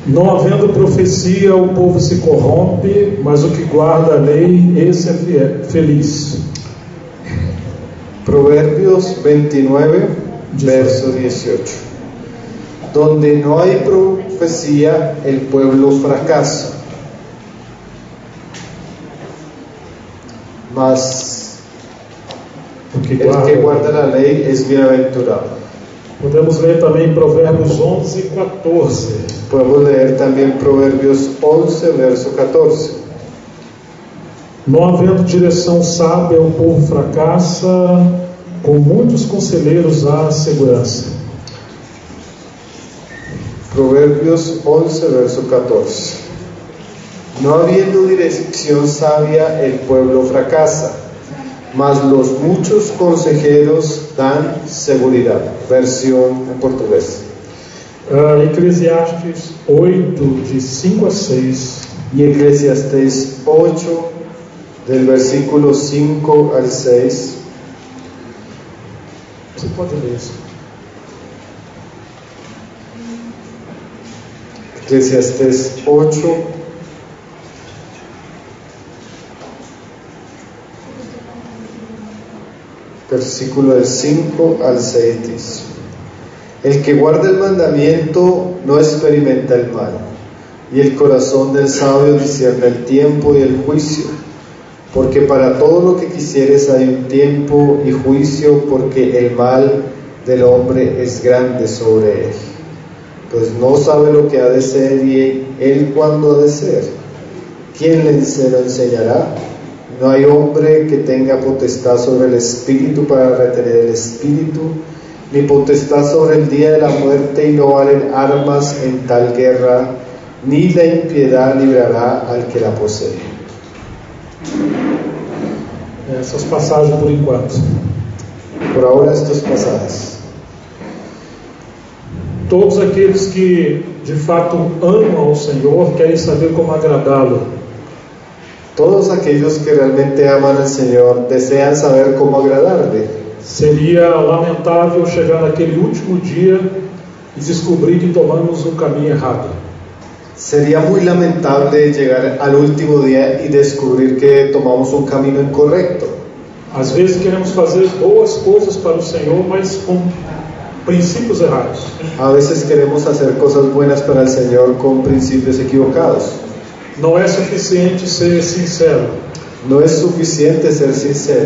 Não havendo profecia, o povo se corrompe, mas o que guarda a lei, esse é feliz. Proverbios 29, verso 18. Donde no hay profecía, el pueblo fracasa, mas el que guarda la ley es bienaventurado. Podemos ler também Provérbios 11, 14. Podemos leer también Proverbios 11, verso 14. Não havendo direção sábia, o povo fracassa, com muitos conselheiros há segurança. Proverbios 11, verso 14. No habiendo dirección sabia, el pueblo fracasa, mas los muchos consejeros dan seguridad. Versión en portugués. Eclesiastes 8, de 5 a 6. Y Eclesiastes 8, del versículo 5 al 6. Você pode ler isso. Eclesiastes 8, versículo del 5 al 6 dice: el que guarda el mandamiento no experimenta el mal, y el corazón del sabio discierne el tiempo y el juicio, porque para todo lo que quisieres hay un tiempo y juicio, porque el mal del hombre es grande sobre él, pues no sabe lo que ha de ser y él cuándo ha de ser. ¿Quién se lo enseñará? No hay hombre que tenga potestad sobre el espíritu para retener el espíritu, ni potestad sobre el día de la muerte, y no valen armas en tal guerra, ni la impiedad librará al que la posee. Essas passagens por enquanto. Por ahora estos pasajes. Todos aqueles que de fato amam ao Senhor querem saber como agradá-lo. Todos aquellos que realmente aman al Señor desean saber cómo agradarle. Seria lamentável chegar naquele último dia e descobrir que tomamos um caminho errado. Sería muy lamentable llegar al último día y descubrir que tomamos un camino incorrecto. Às vezes queremos fazer boas coisas para o Senhor, mas com princípios errados. A veces queremos hacer cosas buenas para el Señor con principios equivocados. Não é suficiente ser sincero. No es suficiente ser sincero.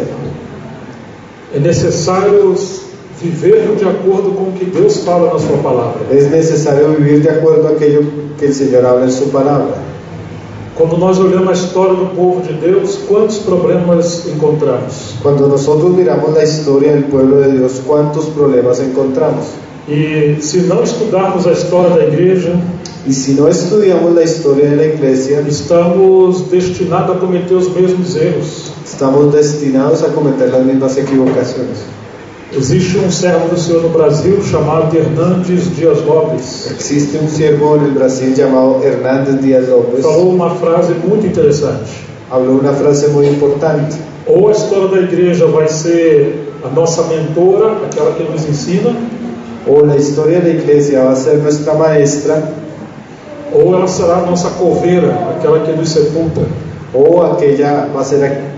É necessário viver de acordo com o que Deus fala na sua palavra. Es necesario vivir de acuerdo a aquello que el Señor habla en su palabra. Quando nós olhamos a história do povo de Deus, quantos problemas encontramos? Cuando nosotros miramos la historia del pueblo de Dios, ¿cuántos problemas encontramos? E se não estudarmos a história da igreja, y si no estudiamos la historia de la iglesia, estamos destinados a cometer os mesmos erros. Estamos destinados a cometer las mismas equivocaciones. Existe um servo do Senhor no Brasil chamado Hernandes Dias Lopes. Existe un siervo en el Brasil llamado Hernández Díaz López. Falou uma frase muito interessante. Habló una frase muy importante. Ou a história da igreja vai ser a nossa mentora, aquela que nos ensina, o la historia de la iglesia va a ser nuestra maestra, ou ela será a nossa coveira, aquela que nos sepulta, o ella va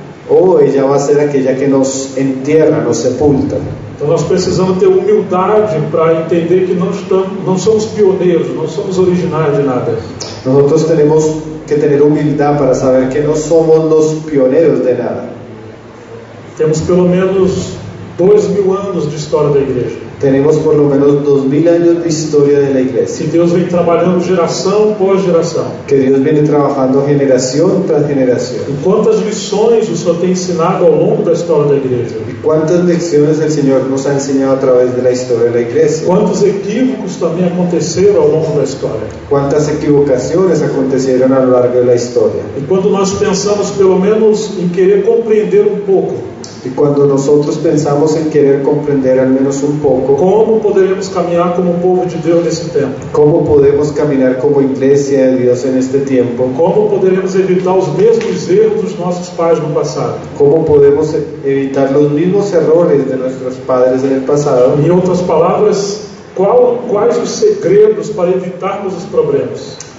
a ser aquella que nos entierra, nos sepulta. Então nós precisamos ter humildade para entender que não somos pioneiros, não somos originais de nada. Nosotros tenemos que tener humildad para saber que no somos los pioneros de nada. Temos pelo menos 2000 anos de história da igreja. Tenemos por lo menos 2000 años de historia de la iglesia. Que Deus vem trabalhando geração após geração. Que Dios viene trabajando generación tras generación. E quantas lições o Senhor tem ensinado ao longo da história da igreja? Y cuántas lecciones el Señor nos ha enseñado a través de la historia de la iglesia. Quantos equívocos também aconteceram ao longo da história? Cuántas equivocaciones acontecieron a lo largo de la historia. E quando nós pensamos pelo menos em querer compreender um pouco, y cuando nosotros pensamos en querer comprender al menos un poco, como poderemos caminhar como povo de Deus nesse tempo? ¿Cómo podemos caminar como iglesia de Dios en este tiempo? Como poderemos evitar os mesmos erros dos nossos pais no passado? ¿Cómo podemos evitar los mismos errores de nuestros padres en el pasado? Em outras palavras, quais os segredos para evitarmos os problemas?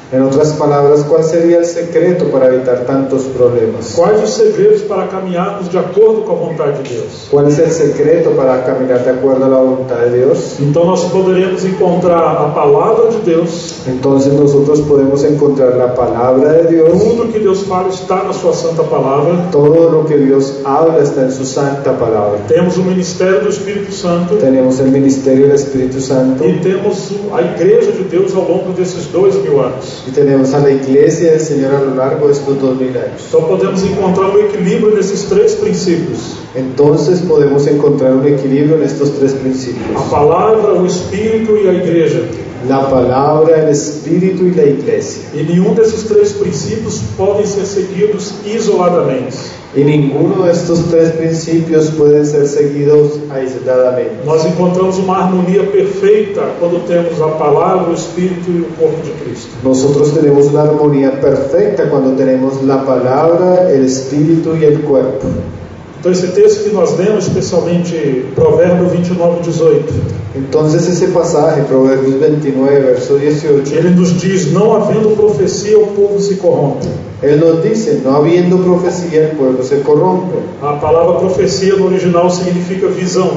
En otras palabras, ¿cuál sería el secreto para evitar tantos problemas? Quais os segredos para caminharmos de acordo com a vontade de Deus? ¿Cuál es el secreto para caminar de acuerdo a la voluntad de Dios? Então nós poderemos encontrar a palavra de Deus. Entonces nosotros podemos encontrar la palabra de Dios. Tudo que Deus fala está na sua santa palavra. Todo lo que Dios habla está en su santa palabra. Temos o ministério do Espírito Santo. Tenemos el ministerio del Espíritu Santo. E temos a igreja de Deus ao longo desses 2000 anos. Y tenemos a la iglesia del Señor a lo largo de estos 2000 años. Então podemos encontrar um equilíbrio nesses três princípios. Entonces podemos encontrar un equilibrio en estos tres principios. A palavra, o Espírito e a igreja. La palabra, el Espíritu y la iglesia. E nenhum desses três princípios podem ser seguidos isoladamente. Y ninguno de estos tres principios pueden ser seguidos aisladamente. Nós encontramos uma harmonia perfeita quando temos a palavra, o Espírito e o corpo de Cristo. Nosotros tenemos una armonía perfecta cuando tenemos la palabra, el Espíritu y el cuerpo. Então esse texto que nós lemos, especialmente Provérbio 29:18, Entonces ese pasaje, Proverbios 29, verso 18, ele nos diz: não havendo profecia, o povo se corrompe. él nos dice, no habiendo profecía, el pueblo se corrompe. A palavra profecia no original significa visão,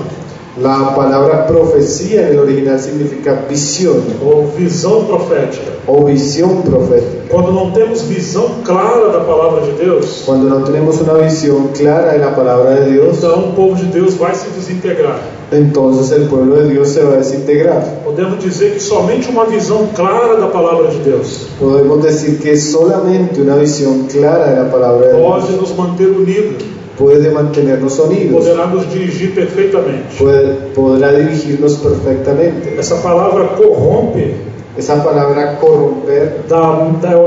La palabra profecía en el original significa visión ou visão profética. o visión profética. Quando não temos visão clara da palavra de Deus, Cuando no tenemos una visión clara de la palabra de Dios, então o povo de Deus vai se desintegrar. entonces el pueblo de Dios se va a desintegrar. Podemos dizer que somente uma visão clara da palavra de Deus Podemos decir que solamente una visión clara de la palabra de pode Dios nos manter unidos, puede mantenernos unidos, poderá nos dirigir perfeitamente. podrá dirigirnos perfectamente. Essa palavra corrompe Esa palabra corromper dá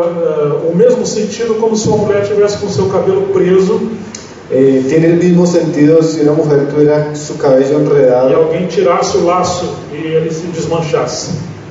o mesmo sentido como se uma mulher tivesse com seu cabelo preso tiene el mismo sentido si una mujer tuviera su cabello e enredado alguém tirasse o laço e ele se desmanchasse.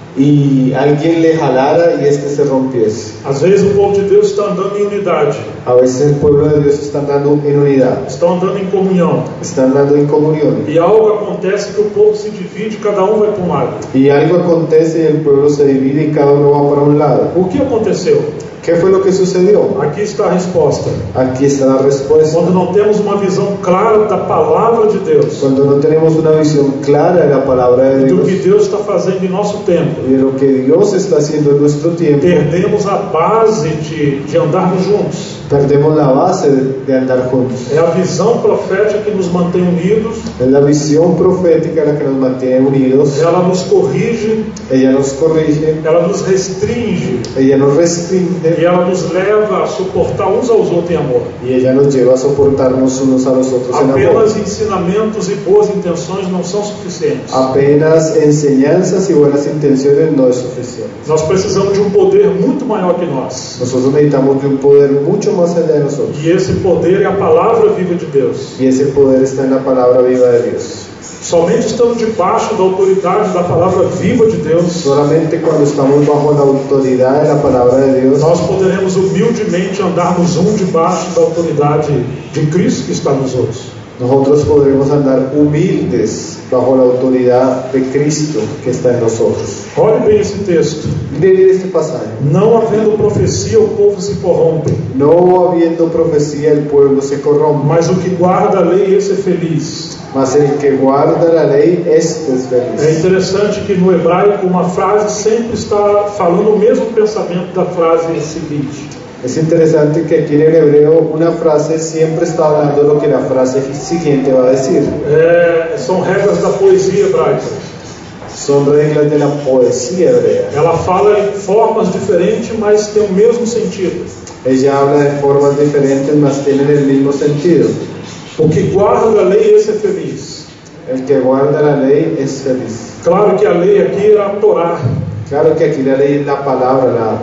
y alguien le jalara y este se rompiese. Às vezes o povo de Deus está andando em unidade, A veces el pueblo de Dios está andando en unidad, estão andando em comunhão, está andando en comunión, e algo acontece que o povo se divide, cada um vai para um lado. y algo acontece y el pueblo se divide y cada uno va para un lado. O que aconteceu? ¿Qué fue lo que sucedió? Aqui está a resposta. Aquí está la respuesta. Quando não temos uma visão clara da palavra de Deus, Cuando no tenemos una visión clara de la palabra de do Dios que Deus está fazendo em nosso tempo, y de lo que Dios está haciendo en nuestro tiempo, perdemos a base de andarmos juntos. perdemos la base de andar juntos. É a visão profética que nos mantém unidos, Es la visión profética la que nos mantiene unidos. ela nos corrige, Ella nos corrige, ela nos restringe ella nos restringe e ela nos leva a suportar uns aos outros em amor. y ella nos lleva a soportarnos unos a los otros en amor. Apenas ensinamentos e boas intenções não são suficientes. Apenas enseñanzas y buenas intenciones no es suficiente. Nós precisamos de um poder muito maior que nós. Nosotros necesitamos de un poder mucho más allá de nosotros. E esse poder é a palavra viva de Deus. Y ese poder está en la palabra viva de Dios. Somente estando debaixo da autoridade da palavra viva de Deus, Solamente cuando estamos bajo la autoridad de la palabra de Dios, nós poderemos humildemente andarmos debaixo da autoridade de Cristo que está nos outros. nosotros podremos andar humildes bajo la autoridad de Cristo que está en nosotros. Olhe bem esse texto. Miren este pasaje. Não havendo profecia, o povo se corrompe, No habiendo profecía, el pueblo se corrompe, mas o que guarda a lei, esse é feliz. mas el que guarda la ley, este es É feliz. interessante que no hebraico uma frase sempre está falando o mesmo pensamento da frase seguinte. Es interesante que aquí en el hebreo una frase siempre está hablando lo que la frase siguiente va a decir. São regras da poesia hebraica. Son reglas de la poesía hebrea. Ela fala em formas diferentes, mas tem o mesmo sentido. Ella habla de formas diferentes, mas tienen el mismo sentido. O que guarda a lei, esse é feliz. El que guarda la ley es feliz. Claro que a lei aqui era a Torá. Claro que aquí la ley es la palabra,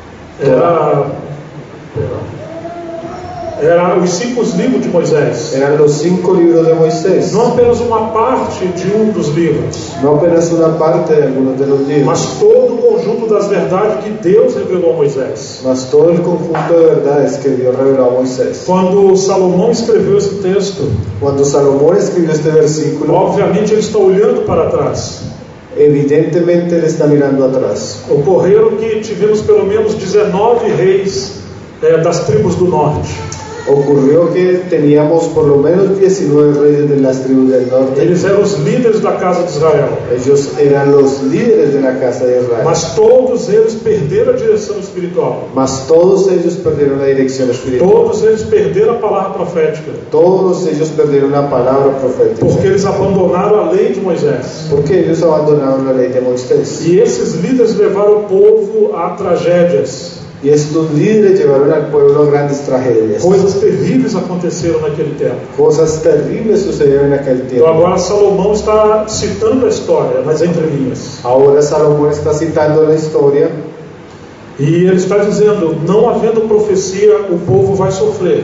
Era os 5 livros de Moisés. eran los 5 libros de Moisés. Não apenas uma parte de dos livros, No apenas una parte de algunos de los libros, mas todo o conjunto das verdades que Deus revelou a Moisés. mas todo el conjunto de verdades que Dios reveló a Moisés. Quando Salomão escreveu esse texto, Cuando Salomón escribió este versículo, obviamente ele está olhando para trás. evidentemente Él está mirando atrás. Ocorreram que tivemos pelo menos 19 reis das tribos do norte. Ocurrió que teníamos por lo menos 19 reyes de las tribus del norte. Eles eram os líderes da casa de Israel. Ellos eran los líderes de la casa de Israel. Mas todos eles perderam a direção espiritual. Mas todos ellos perdieron la dirección espiritual. Todos eles perderam a palavra profética. Todos ellos perdieron la palabra profética. Porque eles abandonaram a lei de Moisés. Porque ellos abandonaron la ley de Moisés. E esses líderes levaram o povo a tragédias. Y estos líderes llevaron al pueblo a grandes tragedias. Coisas terríveis aconteceram naquele tempo. Cosas terribles sucedieron en aquel tiempo. Então agora Salomão está citando a história nas entrelinhas. Ahora Salomón está citando la historia. E ele está dizendo, não havendo profecia, o povo vai sofrer.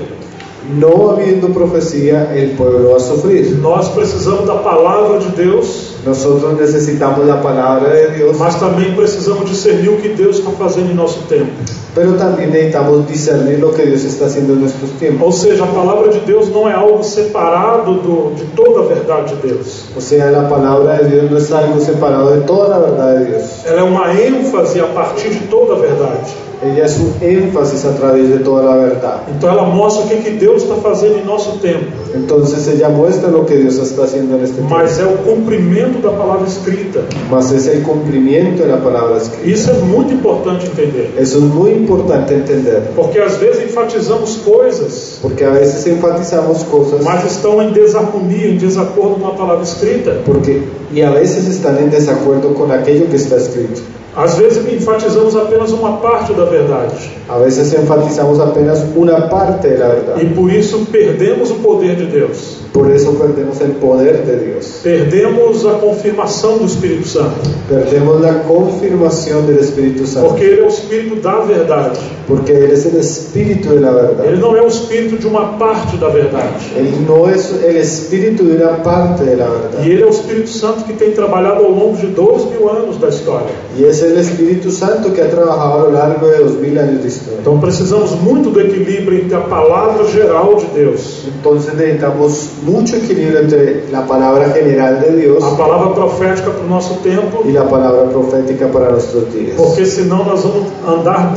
No habiendo profecía, el pueblo va a sufrir. Nós precisamos da palavra de Deus. Nosotros necesitamos la palabra de Dios. Mas também precisamos discernir o que Deus está fazendo em nosso tempo. Pero también necesitamos discernir lo que Dios está haciendo en nuestros tiempos. Ou seja, a palavra de Deus não é algo separado de toda a verdade de Deus. O sea, la palabra de Dios no es algo separado de toda la verdad de Dios. Ela é uma ênfase a partir de toda a verdade. Ella es un énfasis a través de toda la verdad. Então ela mostra o que Deus está fazendo em nosso tempo. Entonces ella muestra lo que Dios está haciendo en este tiempo. Mas é o cumprimento da palavra escrita. Mas es el cumplimiento de la palabra escrita. Isso é muito importante entender. Eso es muy importante entender. Porque às vezes enfatizamos coisas, Porque a veces enfatizamos cosas, mas estão em desarmonia, em desacordo com a palavra escrita. y a veces están en desacuerdo con aquello que está escrito. Às vezes enfatizamos apenas uma parte da verdade. A veces enfatizamos apenas una parte de la verdad. E por isso perdemos o poder de Deus. Por eso perdemos el poder de Dios. Perdemos a confirmação do Espírito Santo. Perdemos la confirmación del Espíritu Santo. Porque Ele é o Espírito da verdade. Porque Él es el Espíritu de la verdad. Ele não é o Espírito de uma parte da verdade. Él no es el Espíritu de una parte de la verdad. E Ele é o Espírito Santo que tem trabalhado ao longo de 2000 anos da história. Y es el Espíritu Santo que ha trabajado a lo largo de 2000 años de historia. Então precisamos muito do equilíbrio entre a palavra geral de Deus, Entonces necesitamos mucho equilibrio entre la palabra general de Dios a palavra profética para o nosso tempo, y la palabra profética para nuestros días. porque senão nós vamos andar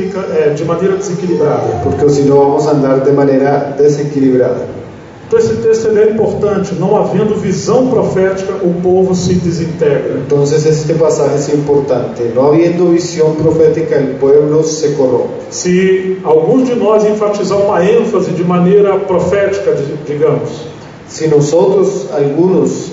de maneira desequilibrada. Porque si no vamos a andar de manera desequilibrada. Então esse texto ele é importante. Não havendo visão profética, o povo se desintegra. Entonces este pasaje es importante. No habiendo visión profética, el pueblo se corrompe. Se alguns de nós enfatizar uma ênfase de maneira profética, digamos, Si nosotros, algunos,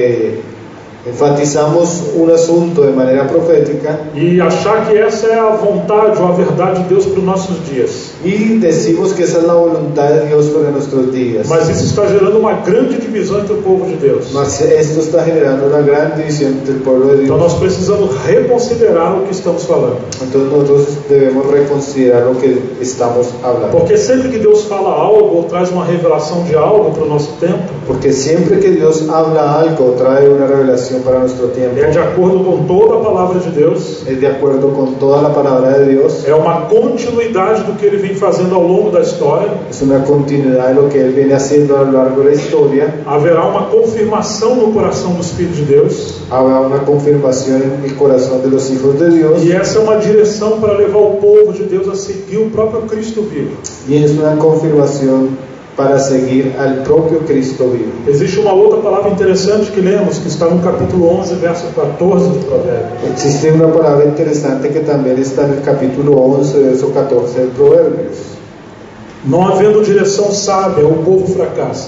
enfatizamos un asunto de manera profética e achar que essa é a vontade ou a verdade de Deus para os nossos dias, y decimos que esa es la voluntad de Dios para nuestros días, mas isso está gerando uma grande divisão entre o povo de Deus. mas esto está generando una gran división entre el pueblo de Então Dios. nós precisamos reconsiderar o que estamos falando. Entonces nosotros debemos reconsiderar lo que estamos hablando. Porque sempre que Deus fala algo ou traz uma revelação de algo para o nosso tempo, Porque siempre que Dios habla algo, trae una revelación para nuestro tiempo, é de acordo com toda a palavra de Deus, es de acuerdo con toda la palabra de Dios, é uma continuidade do que Ele vem fazendo ao longo da história. es una continuidad de lo que Él viene haciendo a lo largo de la historia. Haverá uma confirmação no coração dos filhos de Deus, Habrá una confirmación en el corazón de los hijos de Dios, e essa é uma direção para levar o povo de Deus a seguir o próprio Cristo vivo. y es una confirmación para seguir al propio Cristo vivo. Existe uma outra palavra interessante que lemos, que está no capítulo 11, verso 14 do Provérbio. Existe una palabra interesante que también está en el capítulo 11, verso 14 de Proverbios. Não havendo direção sábia, o povo fracassa.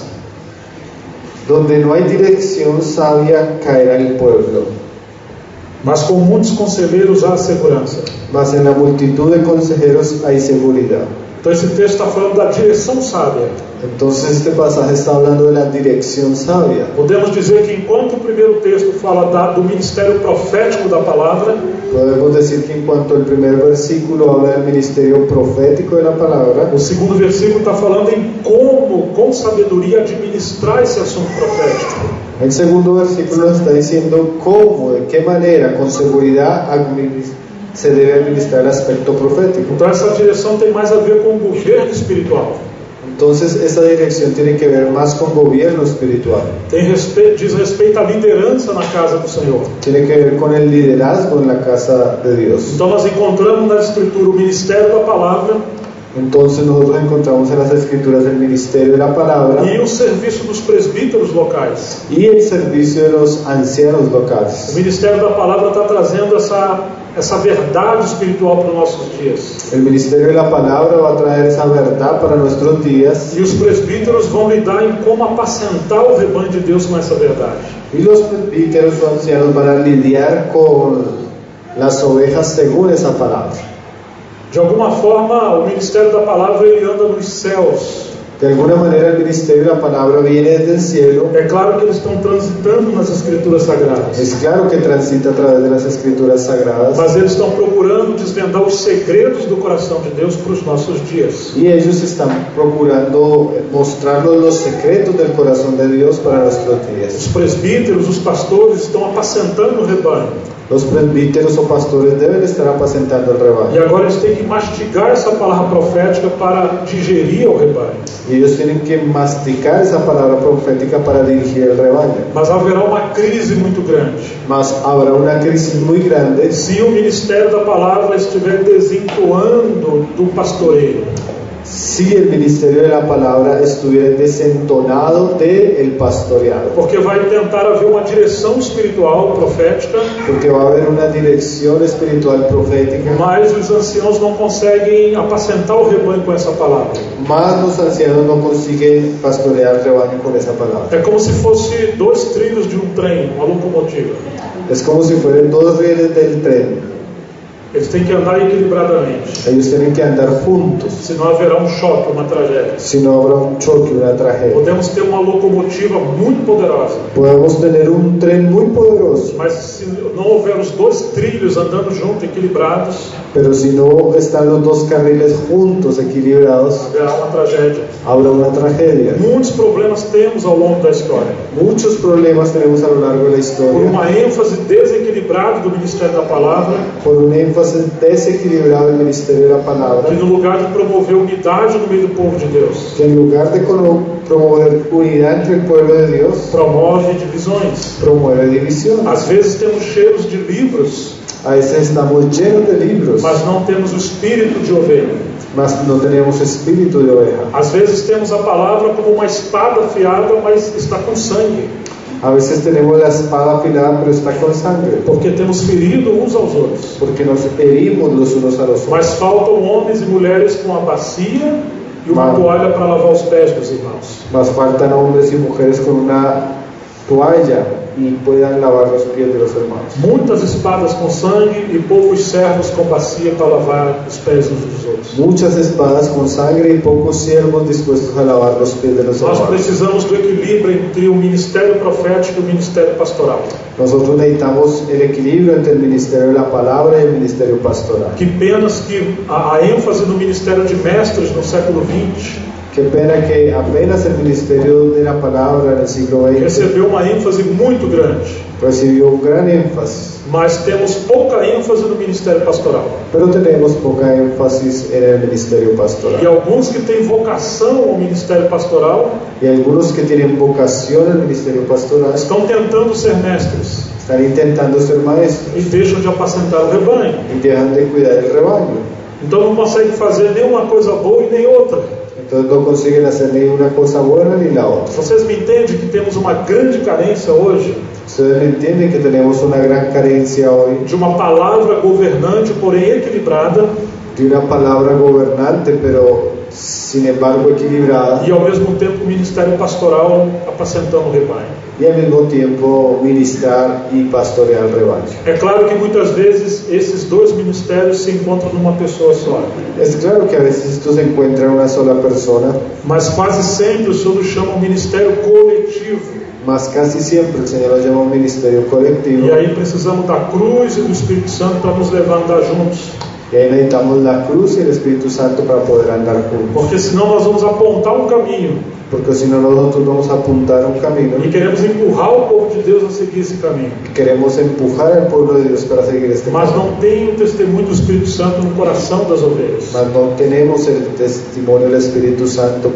Donde no hay dirección sabia, caerá el pueblo, Mas com muitos conselheiros há segurança. mas en la multitud de consejeros hay seguridad. Então esse texto está falando da direção sábia. Entonces este pasaje está hablando de la dirección sabia. Podemos dizer que enquanto o primeiro texto fala do ministério profético da palavra, Podemos decir que en cuanto al primer versículo habla del ministerio profético de la palabra, o segundo versículo está falando em como, com sabedoria, administrar esse assunto profético. el segundo versículo está diciendo cómo, de qué manera, con seguridad se debe administrar el aspecto profético. Então essa direção tem mais a ver com o governo espiritual. Entonces esa dirección tiene que ver más con gobierno espiritual. Diz respeito à liderança na casa do Senhor. Tiene que ver con el liderazgo en la casa de Dios. Então nós encontramos na Escritura o ministério da palavra. Entonces nosotros encontramos en las escrituras el ministerio de la palabra E o serviço dos presbíteros locais. y el servicio de los ancianos locales. O ministério da palavra está trazendo essa verdade espiritual para os nossos dias. El ministerio de la palabra va a traer esa verdad para nuestros días E os presbíteros vão lidar em como apacentar o rebanho de Deus com essa verdade. y los presbíteros o ancianos van a lidiar con las ovejas según esa palabra. De alguma forma, o ministério da palavra ele anda nos céus. De alguna manera el ministerio de la palabra viene desde el cielo. É claro que eles estão transitando nas Escrituras Sagradas. Es claro que transita a través de las escrituras sagradas. Mas eles estão procurando desvendar os segredos do coração de Deus para os nossos dias. Y ellos están procurando mostrarnos los secretos del corazón de Dios para nuestros Os días. presbíteros, os pastores estão apacentando o rebanho. Los presbíteros o pastores deben estar apacentando el E rebaño. agora eles têm que mastigar essa palavra profética para digerir ao rebanho. Y ellos tienen que masticar esa palabra profética para dirigir el rebaño. Mas haverá uma crise muito grande Mas habrá una crisis muy grande se o ministério da palavra estiver desentoando do pastoreio. si el ministerio de la palabra estuviera desentonado del pastoreado. Porque vai tentar haver uma direção espiritual profética, Porque va a haber una dirección espiritual profética, mas os anciãos não conseguem apacentar o rebanho com essa palavra. más los ancianos no consiguen pastorear el rebaño con esa palabra. É como se fosse dois trilhos de um trem, uma locomotiva. Es como si fueran dos rieles del tren. Eles têm que andar equilibradamente, Ellos tienen que andar juntos, senão haverá um choque, uma tragédia. si no habrá un choque, una tragedia. Podemos ter uma locomotiva muito poderosa, Podemos tener un tren muy poderoso, mas se não houver os dois trilhos andando juntos, equilibrados, pero si no están los dos carriles juntos, equilibrados, haverá uma tragédia. habrá una tragedia. Muitos problemas temos ao longo da história, Muchos problemas tenemos a lo largo de la por historia, uma ênfase desequilibrada do ministério da palavra, por un énfasis desequilibrado del ministerio de la palabra, que no lugar de promover unidade no meio do povo de Deus, que en lugar de promover unidad entre el pueblo de Dios, promove divisões. promueve división. Às vezes temos cheiros de livros, A veces estamos llenos de libros, mas não temos o espírito de ovelha. mas no tenemos espíritu de oveja. Às vezes temos a palavra como uma espada afiada, mas está com sangue, A veces tenemos la espada afilada, pero está con sangre, porque temos ferido uns aos outros. porque nos herimos los unos a los otros. Mas faltam homens e mulheres com a bacia e uma toalha para lavar os pés dos irmãos. Mas faltan hombres y mujeres con una toalla y puedan lavar los pies de los hermanos. Muitas espadas com sangue e poucos servos com bacia para lavar os pés uns dos outros. Muchas espadas con sangre y pocos siervos dispuestos a lavar los pies de los Nós hermanos. precisamos do equilíbrio entre o ministério profético e o ministério pastoral. Nosotros necesitamos el equilibrio entre el ministerio de la palabra y el ministerio pastoral. Que penas que a ênfase no ministério de mestres no século XX Qué pena que apenas el ministerio de la palabra en el siglo XX recebeu uma ênfase muito grande, recibió un gran énfasis, mas temos pouca ênfase no ministério pastoral. pero tenemos poca énfasis en el ministerio E pastoral. alguns que têm vocação ao ministério pastoral Y algunos que tienen vocación al ministerio pastoral estão tentando ser mestres están intentando ser maestros e deixam de apacentar o rebanho. y dejan de cuidar el rebaño. Então não conseguem fazer nem uma coisa boa e nem outra. Entonces no consiguen hacer ni una cosa buena ni la otra. Vocês me entendem que temos uma grande carência hoje Ustedes entienden que tenemos una gran carencia hoy de uma palavra governante, porém equilibrada, de una palabra gobernante, pero sin embargo equilibrada, e ao mesmo tempo o ministério pastoral apacentando o rebanho. y al mismo tiempo ministrar y pastorear el rebaño. É claro que muitas vezes esses dois ministérios se encontram numa pessoa só, Es claro que a veces esto se encuentra en una sola persona, mas quase sempre o Senhor nos chama um ministério coletivo. mas casi siempre el Señor lo llama un ministerio colectivo, E aí precisamos da cruz e do Espírito Santo para nos levar a andar juntos. Y ahí necesitamos la cruz y el Espíritu Santo para poder andar juntos. Porque senão nós vamos apontar um caminho Porque si no, nosotros vamos a apuntar un camino e queremos empurrar o povo de Deus a seguir esse caminho. y queremos empujar al pueblo de Dios para seguir este Mas camino. não tem o testemunho do Espírito Santo no coração das ovelhas. Mas no tenemos el testimonio del Espíritu Santo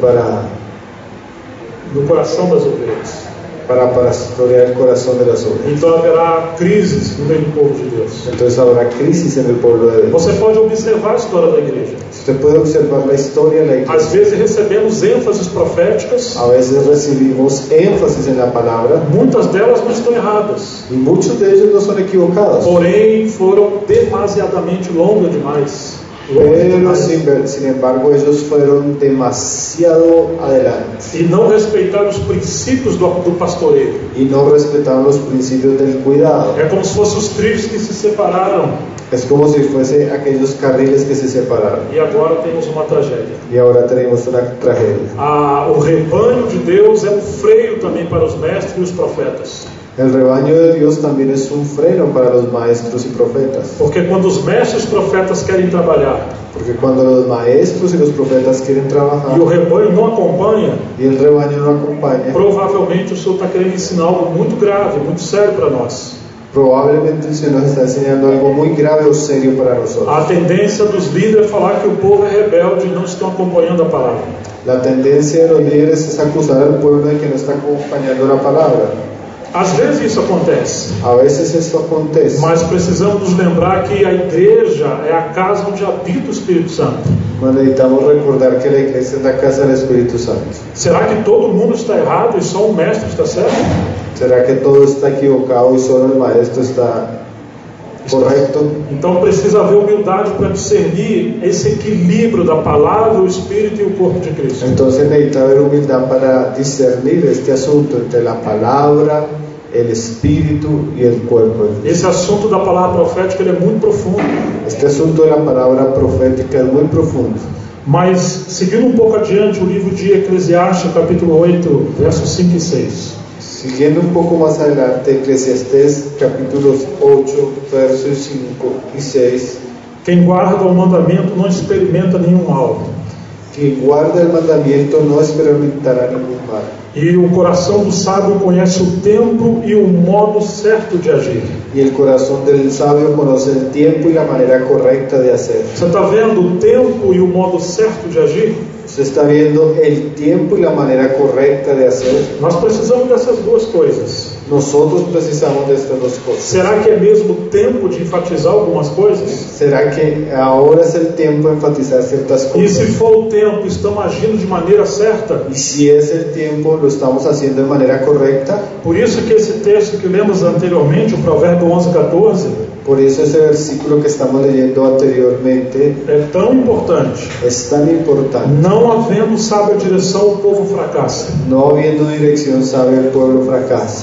No coração das ovelhas. para pastorear el corazón de las ovejas. Então haverá crises no meio do povo de Deus. Entonces habrá crisis en el pueblo de Dios. Você pode observar a história da igreja. Usted puede observar la historia de la iglesia. Às vezes recebemos ênfases proféticas, A veces recibimos énfasis en la palabra muitas delas não estão erradas, y muchos de ellos no son equivocados. porém foram demasiadamente longas demais. Pero sin embargo ellos fueron demasiado adelante E não respeitaram os princípios do pastoreio. y no respetaron los principios del cuidado. É como se fossem os trilhos que se separaram Es como si fuese aquellos carriles que se separaron e agora temos uma tragédia. y ahora tenemos una tragedia. O rebanho de Deus é um freio também para os mestres e os profetas. El rebaño de Dios también es un freno para los maestros y profetas, Porque quando os mestres e os profetas querem trabalhar porque cuando los maestros y los profetas quieren trabajar e o rebanho não acompanha, y el rebaño no acompaña, provavelmente o Senhor está querendo ensinar algo muito grave, muito sério para nós. probablemente el Señor nos está enseñando algo muy grave o serio para nosotros. A tendência dos líderes é falar que o povo é rebelde e não estão acompanhando a palavra. La tendencia de los líderes es acusar al pueblo de que no está acompañando la palabra. Às vezes isso acontece, A veces esto acontece, mas precisamos nos lembrar que a igreja é a casa onde habita o Espírito Santo. mas necesitamos recordar que la iglesia es la casa del Espíritu Santo. Será que todo mundo está errado e só um mestre está certo? ¿Será que todo está equivocado y solo el maestro está correcto? Então precisa haver humildade para discernir esse equilíbrio da palavra, o Espírito e o corpo de Cristo. Entonces necesita haber humildad para discernir este asunto entre la palabra, el espíritu y el cuerpo de Cristo. Esse assunto da palavra profética ele é muito profundo. Este asunto de la palabra profética es muy profundo. Mas, seguindo um pouco adiante, o livro de Eclesiastes, capítulo 8, versos 5 e 6. Siguiendo un poco más adelante, Eclesiastés capítulos 8, versos 5 y 6. Quem guarda o mandamento não experimenta nenhum mal, Quien guarda el mandamiento no experimentará ningún mal. e o coração do sábio conhece o tempo e o modo certo de agir. Y el corazón del sabio conoce el tiempo y la manera correcta de hacer. Você está vendo o tempo e o modo certo de agir? Usted está viendo el tiempo y la manera correcta de hacer. Nós precisamos dessas duas coisas. Nosotros precisamos de estas dos cosas. Será que é mesmo tempo de enfatizar algumas coisas? ¿Será que ahora es el tiempo de enfatizar ciertas E se cosas? for o tempo, estamos agindo de maneira certa? Y si es el tiempo, lo estamos haciendo de manera correcta. Por isso que esse texto que lemos anteriormente, o Provérbio 11:14, Por eso ese versículo que estamos leyendo anteriormente é tão importante. es tan importante. Não havendo sábia direção, o povo fracassa. No habiendo dirección sabia, el pueblo fracasa.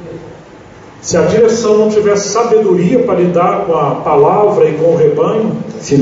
Se a direção não tiver sabedoria para lidar com a palavra e com o rebanho,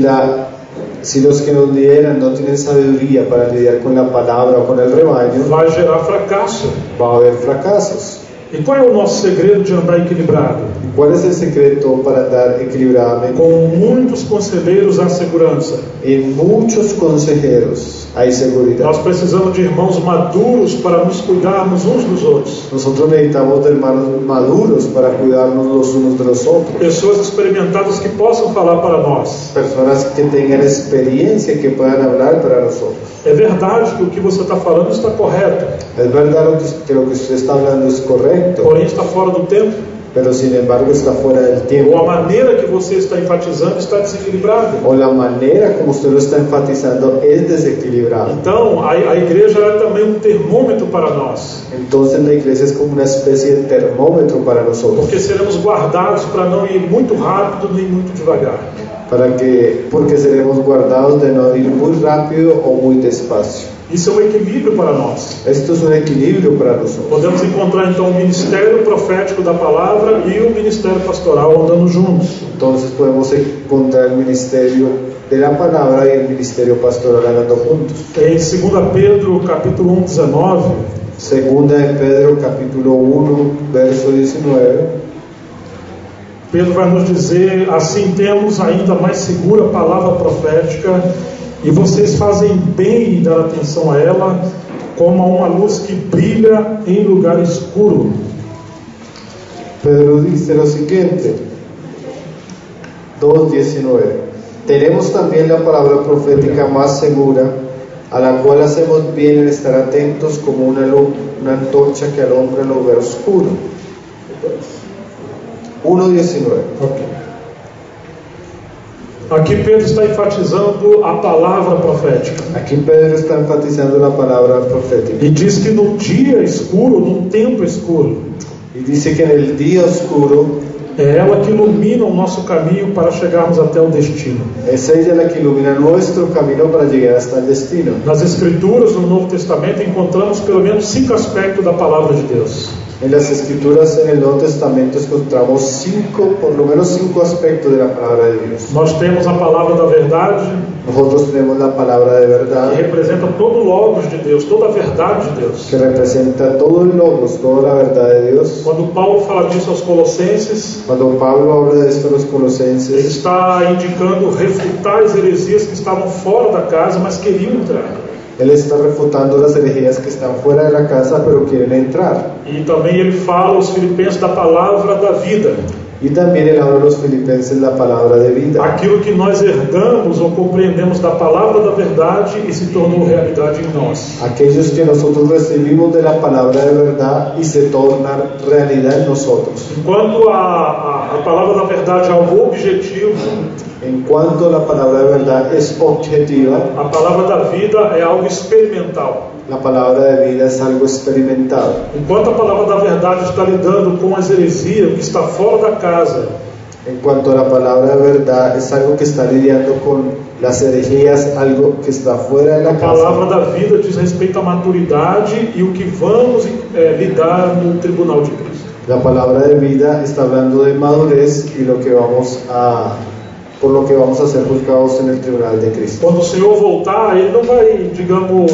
Si los que nos lideran no tienen sabiduría para lidiar con la palabra o con el rebaño, vai gerar fracasso. va a haber fracasos. E qual é o nosso segredo de andar equilibrado? ¿Cuál es el secreto para andar equilibradamente? Com muitos conselheiros há segurança. En muchos consejeros hay seguridad. Nós precisamos de irmãos maduros para nos cuidarmos uns dos outros. Nosotros necesitamos de hermanos maduros para cuidarnos los unos de los otros. Pessoas experimentadas que possam falar para nós. Personas que tengan experiencia, que puedan hablar para nosotros. É verdade que o que você está falando está correto, Es verdad que lo que usted está hablando es correcto, porém está fora do tempo. pero sin embargo está fuera del Ou a tiempo. maneira que você está enfatizando está desequilibrada. O la manera como usted lo está enfatizando es desequilibrada. Então, a igreja é também um termômetro para nós, Entonces la iglesia es como una especie de termómetro para nosotros, porque seremos guardados para não ir muito rápido nem muito devagar. porque seremos guardados de no ir muy rápido o muy despacio. Isso é um equilíbrio para nós. Esto es un equilibrio para nosotros. Podemos encontrar então o ministério profético da palavra e o ministério pastoral andando juntos. Entonces podemos encontrar el ministerio de la palabra y el ministerio pastoral andando juntos. Em 2 Pedro capítulo 1:19, Segunda de Pedro capítulo 1 verso 19. Pedro vai nos dizer: assim temos ainda mais segura a palavra profética, e vocês fazem bem em dar atenção a ela, como a uma luz que brilha em lugar escuro. Pedro dice lo siguiente, 2:19: tenemos también la palabra profética más segura, a la cual hacemos bien en estar atentos como una antorcha que alumbra el lugar oscuro. 1:19. Ok. Aqui Pedro está enfatizando a palavra profética. Aquí Pedro está enfatizando la palabra profética. E diz que no dia escuro, num tempo escuro, Y dice que en el día oscuro é ela que ilumina o nosso caminho para chegarmos até o destino. es ella la que ilumina nuestro camino para llegar hasta el destino. Nas Escrituras, no Novo Testamento, encontramos pelo menos 5 aspectos da palavra de Deus. En las escrituras en el Nuevo Testamento encontramos por lo menos cinco aspectos de la palabra de Dios. Nós temos a palavra da verdade, Nosotros tenemos la palabra de que verdad, representa todo o logos de Deus, toda a verdade de Deus. que representa todo el logos, toda la verdad de Dios. Quando Paulo fala disso aos Colossenses, Cuando Pablo habla de esto a los ele colosenses, está indicando refutar as heresias que estavam fora da casa, mas queriam entrar. él está refutando las herejías que están fuera de la casa pero quieren entrar. E também ele fala aos filipenses da palavra da vida. Y también él habla a los filipenses la palabra de vida. Aquilo que nós herdamos ou compreendemos da palavra da verdade e se tornou realidade em nós. Aquellos que nosotros recibimos de la palabra de verdad y se tornan realidad en nosotros. Enquanto a palavra da verdade é algo objetivo, En cuanto la palabra de verdad es objetiva, a palavra da vida é algo experimental. la palabra de vida es algo experimentado. Enquanto a palavra da verdade está lidando com as heresias, o que está fora da casa, En cuanto a la palabra de verdad es algo que está lidiando con las herejías, algo que está fuera de la a palavra casa. da vida diz respeito à maturidade e o que vamos lidar no tribunal de Cristo. La palabra de vida está hablando de madurez y por lo que vamos a ser juzgados en el tribunal de Cristo. Quando o Senhor voltar, Ele não vai, digamos,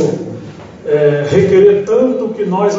requerer tanto que nós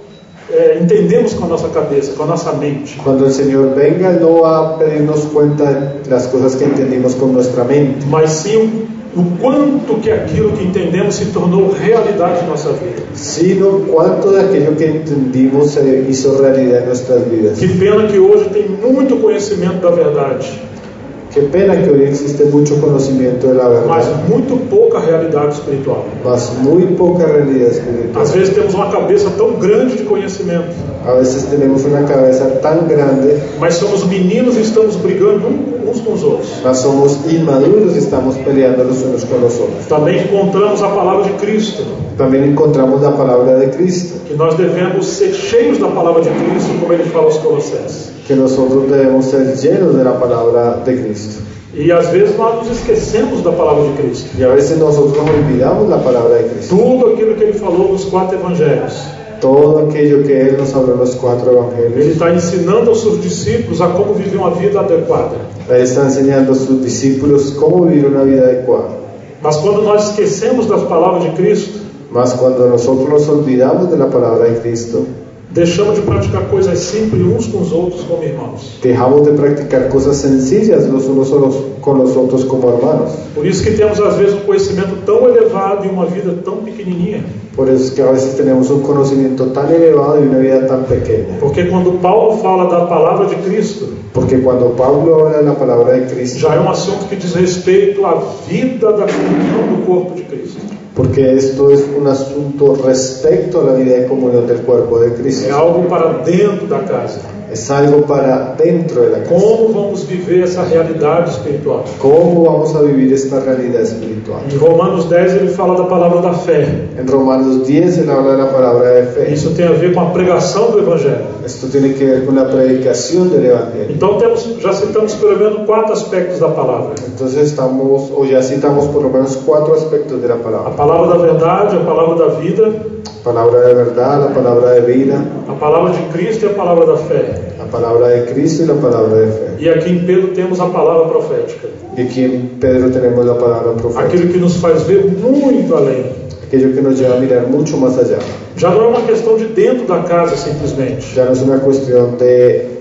entendemos com a nossa cabeça, com a nossa mente. Cuando el Señor venga, Él no va a pedirnos cuenta de las cosas que entendimos con nuestra mente, Mas sim o quanto que aquilo que entendemos se tornou realidade em nossa vida. sino cuánto de aquello que entendimos se hizo realidad en nuestras vidas. Que pena que hoje tem muito conhecimento da verdade, Qué pena que hoy existe mucho conocimiento de la mas verdad, muito pouca realidade espiritual. mas muy poca realidad espiritual. Às vezes temos uma cabeça tão grande de conhecimento, A veces tenemos una cabeza tan grande, mas somos meninos e estamos brigando uns com os outros. mas somos inmaduros y estamos peleando los unos con los otros. Também encontramos a palavra de Cristo, También encontramos la palabra de Cristo, que nós devemos ser cheios da palavra de Cristo, como ele fala aos Colossenses. que nosotros debemos ser llenos de la palabra de Cristo. E às vezes nós nos esquecemos da palavra de Cristo. Y a veces nosotros olvidamos la palabra de Cristo. Tudo aquilo que ele falou nos 4 evangelhos. Todo aquello que Él nos habló en los 4 Ele evangelios. está ensinando aos seus discípulos a como viver uma vida adequada. Él está enseñando a sus discípulos cómo vivir una vida adecuada. Mas quando nós esquecemos das palavras de Cristo, Mas cuando nosotros nos olvidamos de la palabra de Cristo, deixamos de praticar coisas simples uns com os outros como irmãos. dejamos de practicar cosas sencillas los unos con los otros como hermanos. Por isso que temos às vezes um conhecimento tão elevado e uma vida tão pequenininha. Por eso es que a veces tenemos un conocimiento tan elevado y una vida tan pequeña. Porque quando Paulo fala da palavra de Cristo, Porque cuando Pablo habla de la palabra de Cristo, já é um assunto que diz respeito à vida da comunhão do corpo de Cristo. porque esto es un asunto respecto a la vida de comunión del cuerpo de É Cristo. algo para dentro da casa. Es algo para dentro de la casa. Como vamos viver essa realidade espiritual? ¿Cómo vamos a vivir esta realidad espiritual? Em Romanos 10 ele fala da palavra da fé. En Romanos 10 él habla de la palabra de fe. Isso tem a ver com a pregação do Evangelho. Esto tiene que ver con la predicación del Evangelio. Então já citamos pelo menos 4 aspectos da palavra. Entonces ya citamos por lo menos 4 aspectos de la A palabra. palavra da verdade, a palavra da vida, Palabra de verdad, la palabra de vida, a palavra de Cristo e a palavra da fé. la palabra de Cristo y la palabra de fe. E aqui em Pedro temos a palavra profética. Y aquí en Pedro tenemos la palabra profética, Aquilo que nos faz ver muito além. aquello que nos lleva a mirar mucho más allá. Já não é uma questão de dentro da casa simplesmente. Ya no es una cuestión de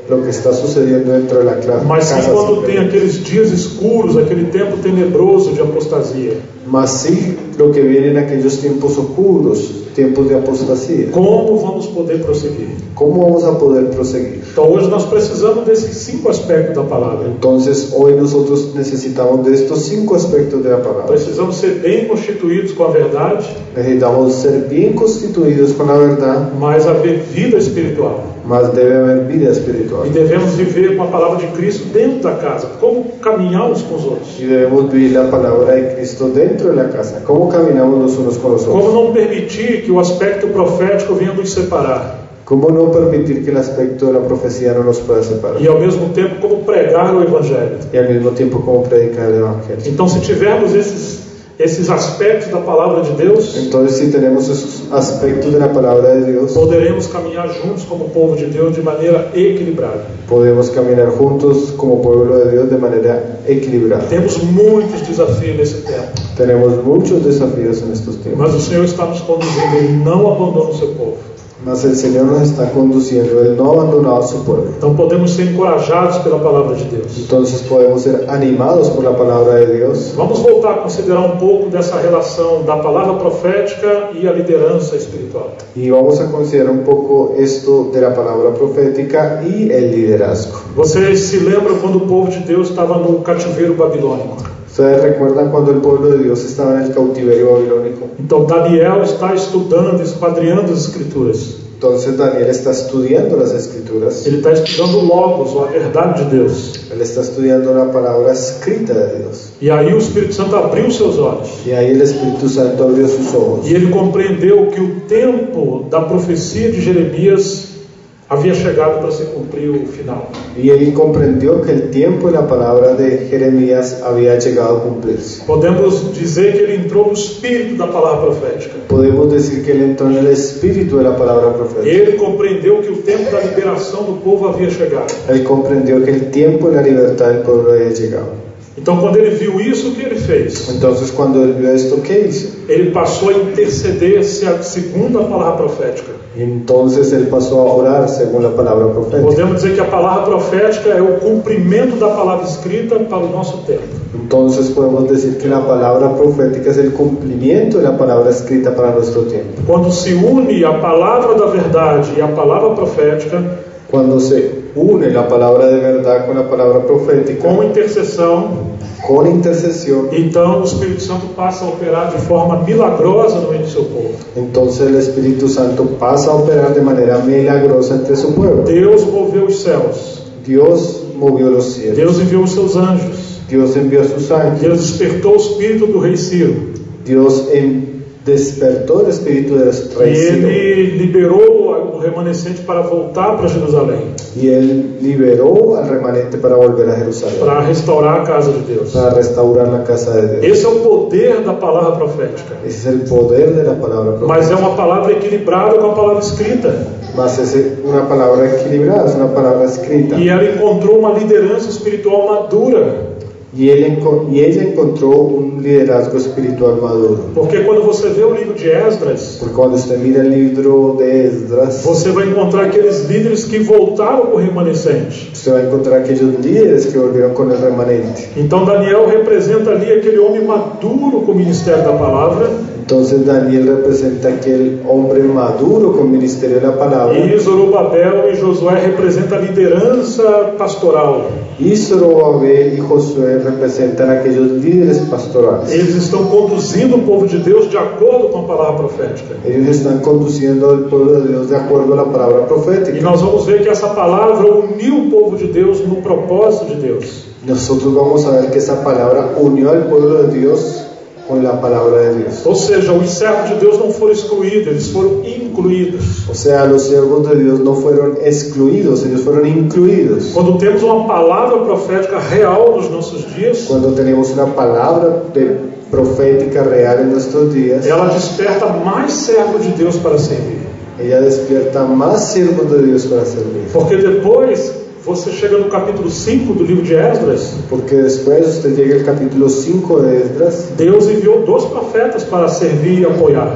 lo que está sucediendo dentro de la casa. Mas sim quando tem aqueles dias escuros, aquele tempo tenebroso de apostasia. Mas sí lo que viene en aquellos tiempos oscuros, tiempos de apostasía. Como vamos poder prosseguir? ¿Cómo vamos a poder proseguir? Então hoje nós precisamos desses 5 aspectos da palavra. Entonces hoy nosotros necesitamos de estos 5 aspectos de la palabra. Precisamos ser bem constituídos com a verdade, Necesitamos ser bien constituidos con la verdad, mas haver vida espiritual. mas debe haber vida espiritual. E devemos viver com a palavra de Cristo dentro da casa. Como caminhar uns com os outros? Y debemos vivir la palabra de Cristo dentro de la casa. ¿Cómo caminamos los unos con los Como otros? não permitir que o aspecto profético venha nos separar? ¿Cómo no permitir que el aspecto de la profecía no nos pueda separar? E ao mesmo tempo, como pregar o Evangelho? Y al mismo tiempo, ¿cómo predicar el Evangelio? Então, se tivermos esses aspectos da palavra de Deus, Entonces, si tenemos esos aspectos de la palabra de Dios, poderemos caminhar juntos como povo de Deus de maneira equilibrada. podemos caminar juntos como pueblo de Dios de manera equilibrada. Temos muitos desafios nesse tempo, Tenemos muchos desafíos en estos tiempos, mas o Senhor está nos conduzindo, Ele não abandona o seu povo. mas el Señor nos está conduciendo, Él no ha abandonado a su pueblo. Então podemos ser encorajados pela palavra de Deus. Entonces podemos ser animados por la palabra de Dios. Vamos voltar a considerar um pouco dessa relação da palavra profética e a liderança espiritual. Y vamos a considerar un poco esto de la palabra profética y el liderazgo. Vocês se lembram quando o povo de Deus estava no cativeiro babilônico? ¿Ustedes recuerdan cuando el pueblo de Dios estaba en el cautiverio babilónico? Então Daniel está estudando, esquadrinhando as escrituras. Entonces Daniel está estudiando las escrituras. Ele está estudando o Logos, ou a verdade de Deus. Él está estudiando la palabra escrita de Dios. E aí o Espírito Santo abriu seus olhos. Y ahí el Espíritu Santo abrió sus ojos. E ele compreendeu que o tempo da profecia de Jeremias havia chegado para se cumprir o final. Y él comprendió que el tiempo de la palabra de Jeremías había llegado a cumplirse. Podemos dizer que ele entrou no espírito da palavra profética. Podemos decir que él entró en el espíritu de la palabra profética. Ele compreendeu que o tempo da liberação do povo havia chegado. Él comprendió que el tiempo de la libertad del pueblo había llegado. Então, quando ele viu isso, o que ele fez? Entonces, cuando él vio esto, ¿qué hizo? Ele passou a interceder segundo a palavra profética. Entonces él pasó a orar según la palabra profética. Podemos dizer que a palavra profética é o cumprimento da palavra escrita para o nosso tempo. Entonces podemos decir que la palabra profética es el cumplimiento de la palabra escrita para nuestro tiempo. Quando se une a palavra da verdade e a palavra profética, Cuando se une la palabra de verdad con la palabra profética, com intercessão, con intercesión, então o Espírito Santo passa a operar de forma milagrosa no meio do seu povo. entonces el Espíritu Santo pasa a operar de manera milagrosa entre su pueblo. Deus moveu os céus, Dios movió los cielos. Deus enviou os seus anjos, Dios envió a sus ángeles. Deus despertou o espírito do rei Ciro, Dios despertó el espíritu del e rey Ciro. ele liberou o remanescente para voltar para Jerusalém, Y él liberó al remanente para volver a Jerusalén, para restaurar a casa de Deus. para restaurar la casa de Dios. Esse é o poder da palavra profética. Ese es el poder de la palabra profética. Mas é uma palavra equilibrada com a palavra escrita. Mas es una palabra equilibrada, es una palabra escrita. E ela encontrou uma liderança espiritual madura. Y ella encontró un liderazgo espiritual maduro. Porque quando você vê o livro de Esdras, Porque cuando usted mira el libro de Esdras, você vai encontrar aqueles líderes que voltaram com o remanescente. usted va a encontrar aquellos líderes que volvieron con el remanente. Então Daniel representa ali aquele homem maduro com o ministério da palavra, Entonces Daniel representa aquel hombre maduro con ministerio de la palabra. e Zorobabel e Josué representam a liderança pastoral. Y Zorobabel y Josué representan aquellos líderes pastorales. Eles estão conduzindo o povo de Deus de acordo com a palavra profética. Ellos están conduciendo al pueblo de Dios de acuerdo a la palabra E profética. nós vamos ver que essa palavra uniu o povo de Deus no propósito de Deus. Nosotros vamos a ver que esa palabra unió al pueblo de Dios con la palabra de Dios. Ou seja, os servos de Deus não foram excluídos, eles foram incluídos. O sea, los siervos de Dios no fueron excluidos, ellos fueron incluidos. Quando temos uma palavra profética real nos nossos dias, Cuando tenemos una palabra profética real en nuestros días, ela desperta mais servos de Deus para servir. ella despierta más siervos de Dios para servir. Porque depois você chega no capítulo 5 do livro de Esdras, Porque después usted llega al capítulo 5 de Esdras, Deus enviou 2 profetas para servir e apoiar.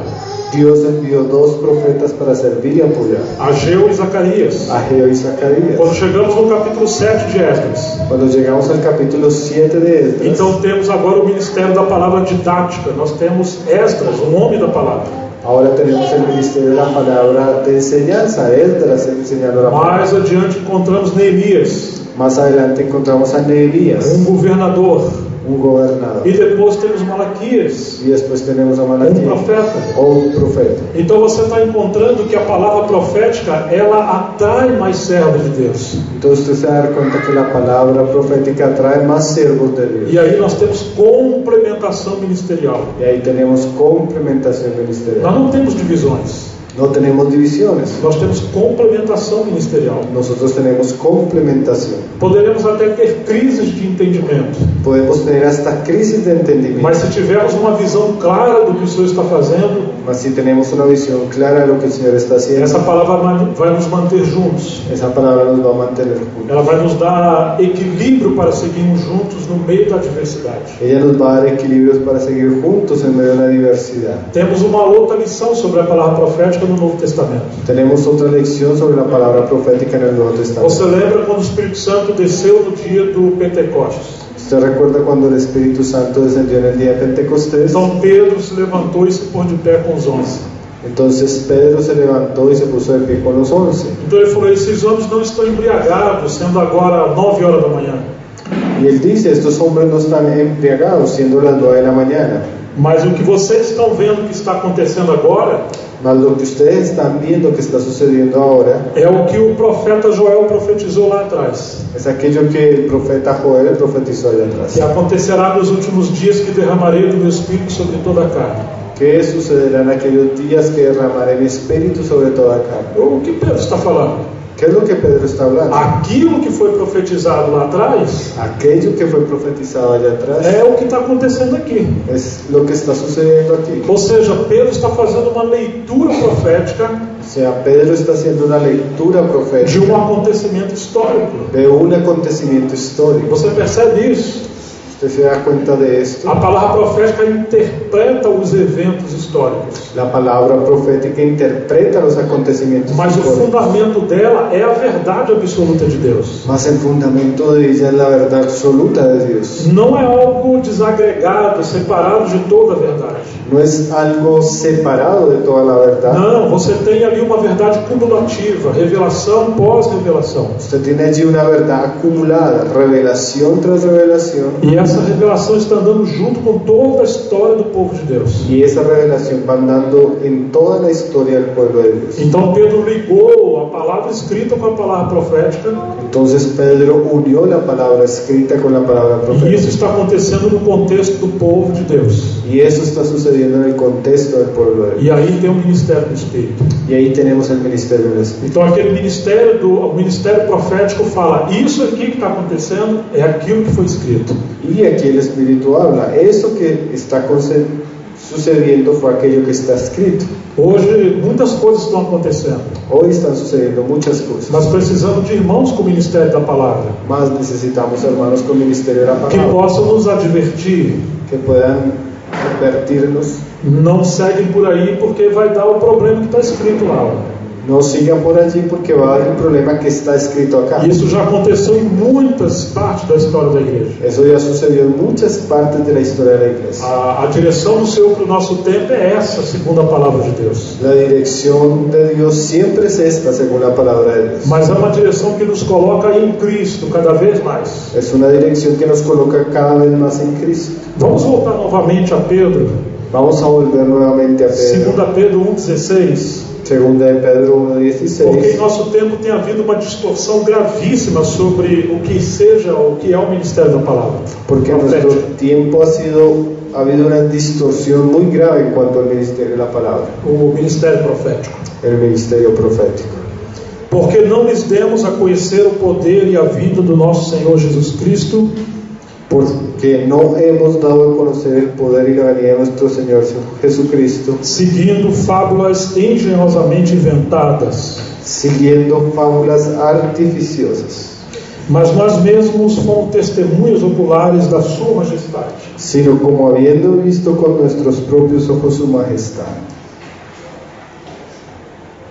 Dios envió dos profetas para servir y apoyar, Ageu e Zacarias. Ageo y Zacarías. Quando chegamos no capítulo 7 de Esdras, Cuando llegamos al capítulo 7 de Esdras, então temos agora o ministério da palavra didática. Nós temos Esdras, o nome da palavra. ahora tenemos el ministerio de la palabra de enseñanza, Esdras enseñando la palabra. Mais adiante encontramos Neemias, Más adelante encontramos a Nehemías, governador. un gobernador, E depois temos Malaquias, y después tenemos a Malaquías, profeta. o un profeta. Então você está encontrando que a palavra profética, ela atrai mais servos de Deus. Entonces usted se da cuenta que la palabra profética atrae más siervos de Dios. E aí nós temos complementação ministerial. Y ahí tenemos complementación ministerial. Nós não temos divisões, No tenemos divisiones, nós temos complementação ministerial. nosotros tenemos complementación. Poderemos até ter crises de entendimento, Podemos tener hasta crisis de entendimiento, mas se tivermos uma visão clara do que o Senhor está fazendo, mas si tenemos una visión clara de lo que el Señor está haciendo, essa palavra vai nos manter juntos. esa palabra nos va a mantener juntos. Ela vai nos dar equilíbrio para seguirmos juntos no meio da adversidade. Ella nos va a dar equilibrios para seguir juntos en medio de la diversidad. Temos uma outra lição sobre a palavra profética no Novo Testamento. Tenemos otra lección sobre la palabra profética en el Nuevo Testamento. Você lembra quando o Espírito Santo desceu no dia do Pentecostes? ¿Usted recuerda cuando el Espíritu Santo descendió en el día de Pentecostés? Então Pedro se levantou e se pôs de pé com os 11. Entonces Pedro se levantó y se puso de pie con los 11. Então ele falou: esses homens não estão embriagados, sendo agora 9 horas da manhã. Y él dice, estos hombres no están embriagados, siendo las 9 de la mañana. Mas o que vocês estão vendo que está acontecendo agora Mas lo que ustedes están viendo que está sucediendo ahora é o que o profeta Joel profetizou lá atrás, es aquello que el profeta Joel profetizó allá atrás. que acontecerá nos últimos dias, que derramarei do meu espírito sobre toda a carne. ¿Qué sucederá en aquellos días? Que derramaré mi espíritu sobre toda carne. O que Pedro está falando? ¿Qué es lo que Pedro está hablando? Aquilo que foi profetizado lá atrás Aquello que fue profetizado allá atrás é o que está acontecendo aqui. es lo que está sucediendo aquí. Ou seja, Pedro está fazendo uma leitura profética O sea, Pedro está haciendo una lectura de profética acontecimento histórico. de un acontecimiento histórico. Você percebe isso? ¿Usted se da cuenta de esto? A palavra profética interpreta os eventos históricos, La palabra profética interpreta los acontecimientos mas o históricos. fundamento dela é a verdade absoluta de Deus. Mas el fundamento de ella es la verdad absoluta de Dios. Não é algo desagregado, separado de toda a verdade. No es algo separado de toda la verdad. Não, você tem ali uma verdade cumulativa, revelação pós-revelação. Usted tiene allí una verdad acumulada, revelación tras revelación, E essa revelação está andando junto com toda a história do povo de Deus. y esa revelación va andando en toda la historia del pueblo de Dios. Então Pedro ligou a palavra escrita com a palavra profética, Entonces Pedro unió la palabra escrita con la palabra e profética. isso está acontecendo no contexto do povo de Deus. Y eso está sucediendo en el contexto del pueblo de Dios. E aí tem o ministério do Espírito. Y ahí tenemos el ministerio del Espíritu. Então aquele ministério o ministério profético fala: isso aqui que está acontecendo é aquilo que foi escrito. Y aquí el Espíritu habla, eso que está sucediendo fue aquello que está escrito. Hoje muitas coisas estão acontecendo. Hoy están sucediendo muchas cosas. Nós precisamos de irmãos com o ministério da palavra, Más necesitamos hermanos con ministerio de la que palabra, possam nos advertir. que puedan advertirnos. Não seguem por aí, porque vai dar o problema que está escrito lá. No sigan por allí porque va a haber un problema que está escrito acá. Isso já aconteceu em muitas partes da história da igreja. Eso ya sucedió en muchas partes de la historia de la iglesia. A direção do Senhor para o nosso tempo é essa, segundo a palavra de Deus. La dirección de Dios siempre es esta, según la palabra de Dios. Mas é uma direção que nos coloca em Cristo cada vez mais. Es una dirección que nos coloca cada vez más en Cristo. Vamos voltar novamente a Pedro. Vamos a volver nuevamente a Pedro. 2 Pedro 1,16. Segunda de Pedro Porque em 1:16. nosso tempo tem havido uma distorção gravíssima sobre o que seja, o que é o ministério da palavra. Porque en nuestro tiempo ha habido una distorsión muy grave en cuanto al ministerio de la palabra, O ministério profético. el ministerio profético. Porque não lhes demos a conhecer o poder e a vida do nosso Senhor Jesus Cristo, Porque no hemos dado a conocer el poder y la venida de nuestro Señor Jesucristo, seguindo fábulas engenhosamente inventadas. siguiendo fábulas artificiosas, Mas nós mesmos fomos testemunhas oculares da sua majestade. sino como habiendo visto con nuestros propios ojos su majestad.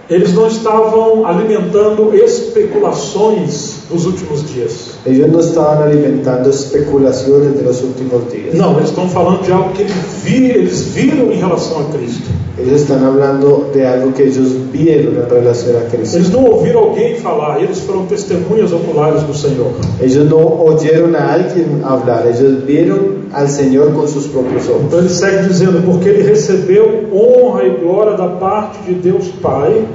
Eles não estavam alimentando especulações dos últimos dias. Ellos no estaban alimentando especulaciones de los últimos días. Não, eles estão falando de algo que eles viram em relação a Cristo. Ellos están hablando de algo que ellos vieron en relación a Cristo. Eles não ouviram alguém falar, eles foram testemunhas oculares do Senhor. Ellos no oyeron a alguien hablar, ellos vieron al Señor con sus propios ojos. Então ele segue dizendo, porque ele recebeu honra e glória da parte de Deus Pai.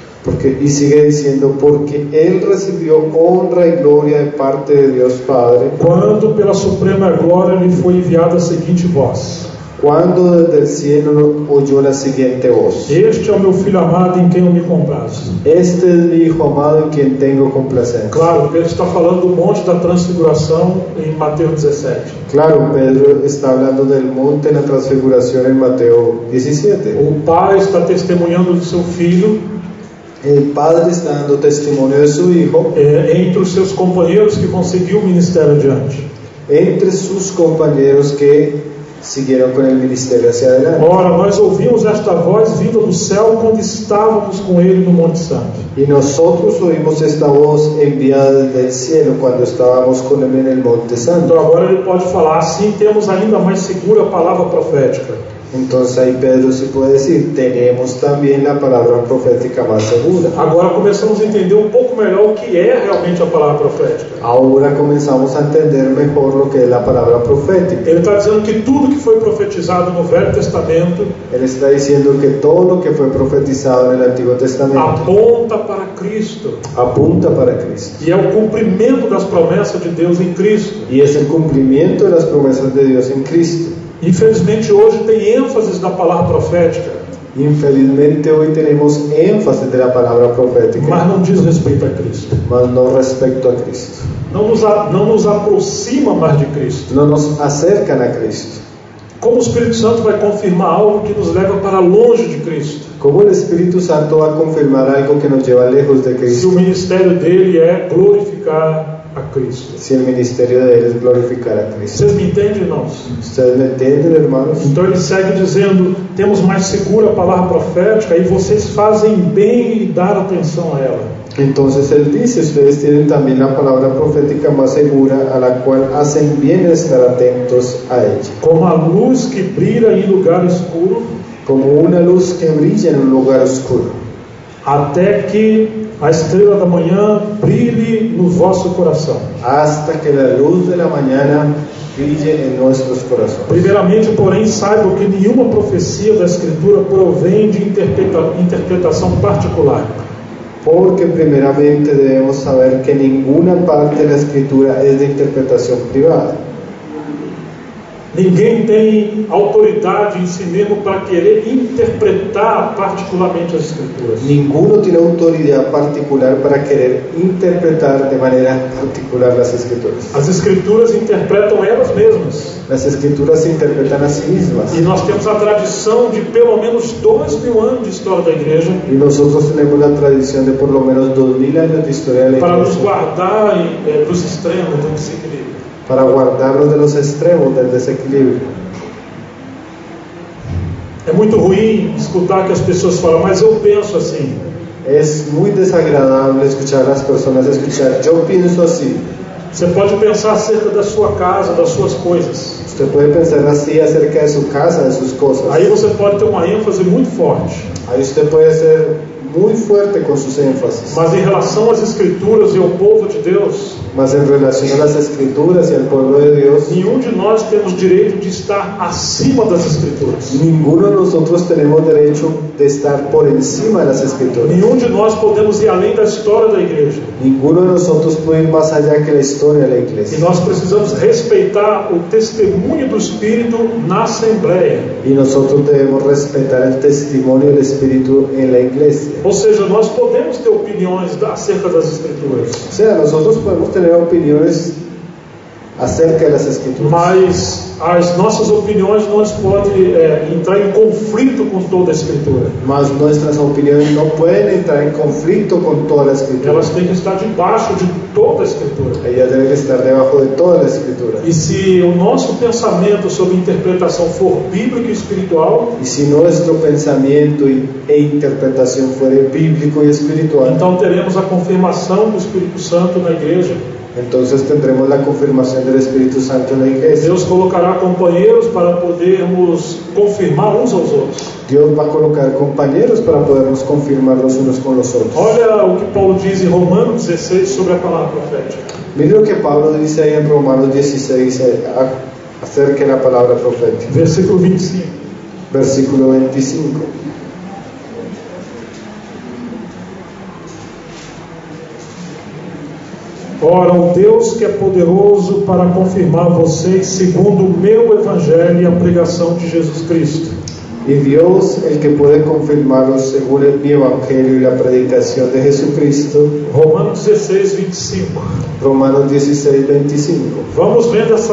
Y sigue diciendo, porque Él recibió honra y gloria de parte de Dios Padre, quando pela suprema glória lhe foi enviada a seguinte voz: cuando desde el cielo oyó la siguiente voz: Este é o meu filho amado em quem eu me comprazo. Este es mi Hijo amado en quien tengo complacencia. Claro, ele está falando do monte da transfiguração em Mateus 17. Claro, Pedro está hablando del monte de la transfiguración en Mateo 17. O pai está testemunhando do seu filho. El Padre está dando testimonio de su Hijo entre os seus companheiros que vão seguir o ministério adiante. Entre sus compañeros que siguieron con el ministerio hacia adelante. Ora, nós ouvimos esta voz vinda do céu quando estávamos com ele no Monte Santo. Y nosotros oímos esta voz enviada desde el cielo cuando estábamos con él en el Monte Santo. Então agora ele pode falar, assim temos ainda mais segura a palavra profética. Entonces ahí Pedro se puede decir, tenemos también la palabra profética más segura. Agora começamos a entender um pouco melhor o que é realmente a palavra profética. Ahora comenzamos a entender mejor lo que es la palabra profética. Ele está dizendo que tudo que foi profetizado no Velho Testamento, Él está diciendo que todo lo que fue profetizado en el Antiguo Testamento aponta para Cristo. apunta para Cristo. E é o cumprimento das promessas de Deus em Cristo. Y es el cumplimiento de las promesas de Dios en Cristo. Infelizmente hoje tem ênfases da palavra profética, Infelizmente hoy tenemos énfasis de la palabra profética, mas não diz respeito a Cristo. mas no respecto a Cristo. Não nos aproxima mais de Cristo. No nos acercan a Cristo. Como o Espírito Santo vai confirmar algo que nos leva para longe de Cristo? ¿Cómo el Espíritu Santo va a confirmar algo que nos lleva lejos de Se Cristo? o ministério dele é glorificar a Cristo. Si el ministerio de Él es glorificar a Cristo. Vocês me entendem, irmãos? ¿Ustedes me entienden, hermanos? Então ele segue dizendo, temos mais segura a palavra profética e vocês fazem bem em dar atenção a ela. Entonces Él dice, ustedes tienen también la palabra profética más segura, a la cual hacen bien en estar atentos a ella. Como a luz que brilha em lugar escuro, Como una luz que brilla en un lugar oscuro, até que a estrela da manhã brilhe no vosso coração. hasta que la luz de la mañana brille en nuestros corazones. Primeiramente, porém, saibam que nenhuma profecia da Escritura provém de interpretação particular. Porque primeramente debemos saber que ninguna parte de la Escritura es de interpretación privada. Ninguém tem autoridade em si mesmo para querer interpretar particularmente as Escrituras. Ninguno tiene autoridad particular para querer interpretar de manera particular las Escrituras. As Escrituras interpretam elas mesmas. Las Escrituras se interpretan a sí mismas. E nós temos a tradição de pelo menos 2.000 anos de história da igreja Y nosotros tenemos la tradición de por lo menos 2000 años de historia de la para nos Iglesia, guardar dos extremos do desequilíbrio. para guardarnos de los extremos del desequilibrio. É muito ruim escutar que as pessoas falam, mas eu penso assim. Es muy desagradable escuchar a las personas escuchar, yo pienso así. Você pode pensar acerca da sua casa, das suas coisas. Usted puede pensar así acerca de su casa, de sus cosas. Aí você pode ter uma ênfase muito forte. Ahí usted puede ser muy fuerte con sus énfasis. Mas em relação às Escrituras e ao povo de Deus, Mas en relación a las Escrituras y al pueblo de Dios, nenhum de nós temos direito de estar acima das Escrituras. ninguno de nosotros tenemos derecho de estar por encima de las Escrituras. Nenhum de nós podemos ir além da história da igreja. Ninguno de nosotros puede ir más allá que la historia de la E iglesia. nós precisamos respeitar o testemunho do Espírito na Assembleia. Y nosotros debemos respetar el testimonio del Espíritu en la iglesia. Ou seja, nós podemos ter opiniões acerca das Escrituras. O sea, nosotros podemos tener opiniones acerca de las Escrituras. Mas as nossas opiniões não podem entrar em conflito com toda a Escritura. Mas nuestras opiniones no pueden entrar en conflicto con toda la Escritura. Elas têm que estar debaixo de toda a Escritura. Ellas deben estar debajo de toda la Escritura. E se o nosso pensamento sobre interpretação for bíblico e espiritual, Y si nuestro pensamiento e interpretación fuera bíblico y espiritual, então teremos a confirmação do Espírito Santo na igreja. entonces tendremos la confirmación del Espíritu Santo en la iglesia. Deus colocará companheiros para podermos confirmar uns aos outros. Dios va a colocar compañeros para podernos confirmar los unos con los otros. Olha o que Paulo diz em Romanos 16 sobre a palavra profética. Mira lo que Pablo dice ahí en Romanos 16 acerca de la palabra profética. Versículo 25. Versículo 25. Ora, o Deus que é poderoso para confirmar vocês segundo o meu evangelho e a pregação de Jesus Cristo. Y Dios, el que puede confirmarlos según mi evangelio y la predicación de Jesucristo. Romanos 16, 25. Romanos 16, 25. Vamos vendo essa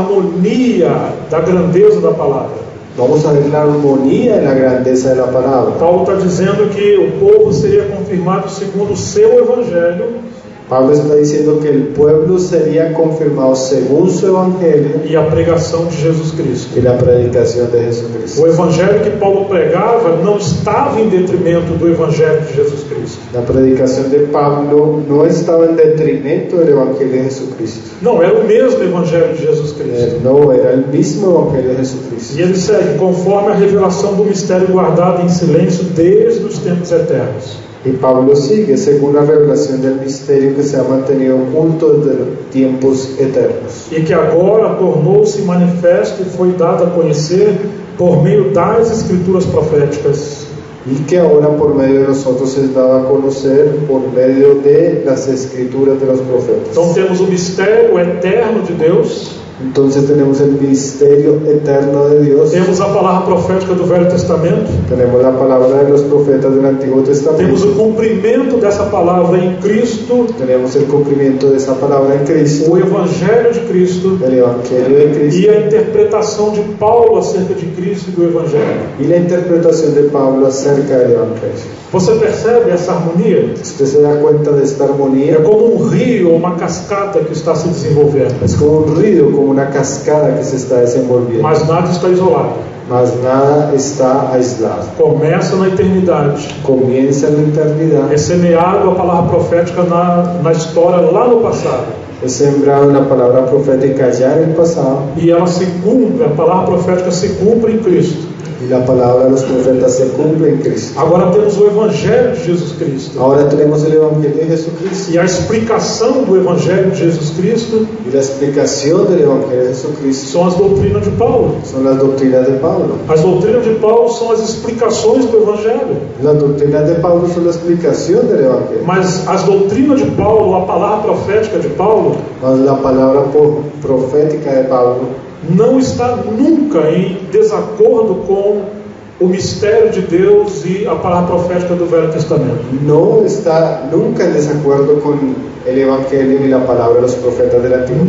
harmonia da grandeza da palavra. Vamos a ver la armonía en la grandeza de la palabra. Paulo está dizendo que o povo seria confirmado segundo o seu evangelho. Pablo está diciendo que el pueblo sería confirmado según su evangelio E a pregação de Jesus Cristo. y la predicación de Jesucristo. O evangelho que Paulo pregava não estava em detrimento do evangelho de Jesus Cristo. La predicación de Pablo no estaba en detrimento del evangelio de Jesucristo. Não, era o mesmo evangelho de Jesus Cristo. No, era el mismo evangelio de Jesucristo. E ele segue, conforme a revelação do mistério guardado em silêncio desde os tempos eternos. Y Pablo sigue según la revelación del misterio que se ha mantenido oculto desde los tiempos eternos. E que agora tornou-se manifesto e foi dado a conhecer por meio das escrituras proféticas. Y que ahora por medio de nosotros es dado a conocer por medio de las escrituras de los profetas. Então temos o mistério eterno de Deus. Entonces tenemos el misterio eterno de Dios. Temos a palavra profética do Velho Testamento. Tenemos la palabra de los profetas del Antiguo Temos Testamento. o cumprimento dessa palavra em Cristo, Tenemos el cumplimiento de esa palabra en Cristo, o Evangelho de Cristo el Evangelio de Cristo, e a interpretação de Paulo acerca de Cristo e do Evangelho. y la interpretación de Pablo acerca del Evangelio. Você percebe essa harmonia? ¿Usted se da cuenta de esta É armonía? como um rio ou uma cascata que está se desenvolvendo, Es como un río, como una cascada que se está desenvolviendo, mas nada está isolado. mas nada está aislado. Começa na eternidade. Comienza en la eternidad, É semeado a palavra profética na história lá no passado. es sembrado en la palabra profética ya en el pasado, E ela se cumpre, a palavra profética se cumpre em Cristo. y la palabra de los profetas se cumple en Cristo. Agora temos o Evangelho de Jesus Cristo. Ahora tenemos el Evangelio de Jesucristo, E a explicação do Evangelho de Jesus Cristo y la explicación del Evangelio de Jesucristo são as doutrinas de Paulo. son las doctrinas de Pablo. As doutrinas de Paulo são as explicações do Evangelho. Las doctrinas de Pablo son la explicación del Evangelio, Mas as doutrinas de Paulo, a palavra profética de Paulo, mas la palabra profética de Pablo não está nunca em desacordo com o mistério de Deus e a palavra profética do Velho Testamento. no está nunca en desacuerdo con el Evangelio ni la palabra de los profetas del Antiguo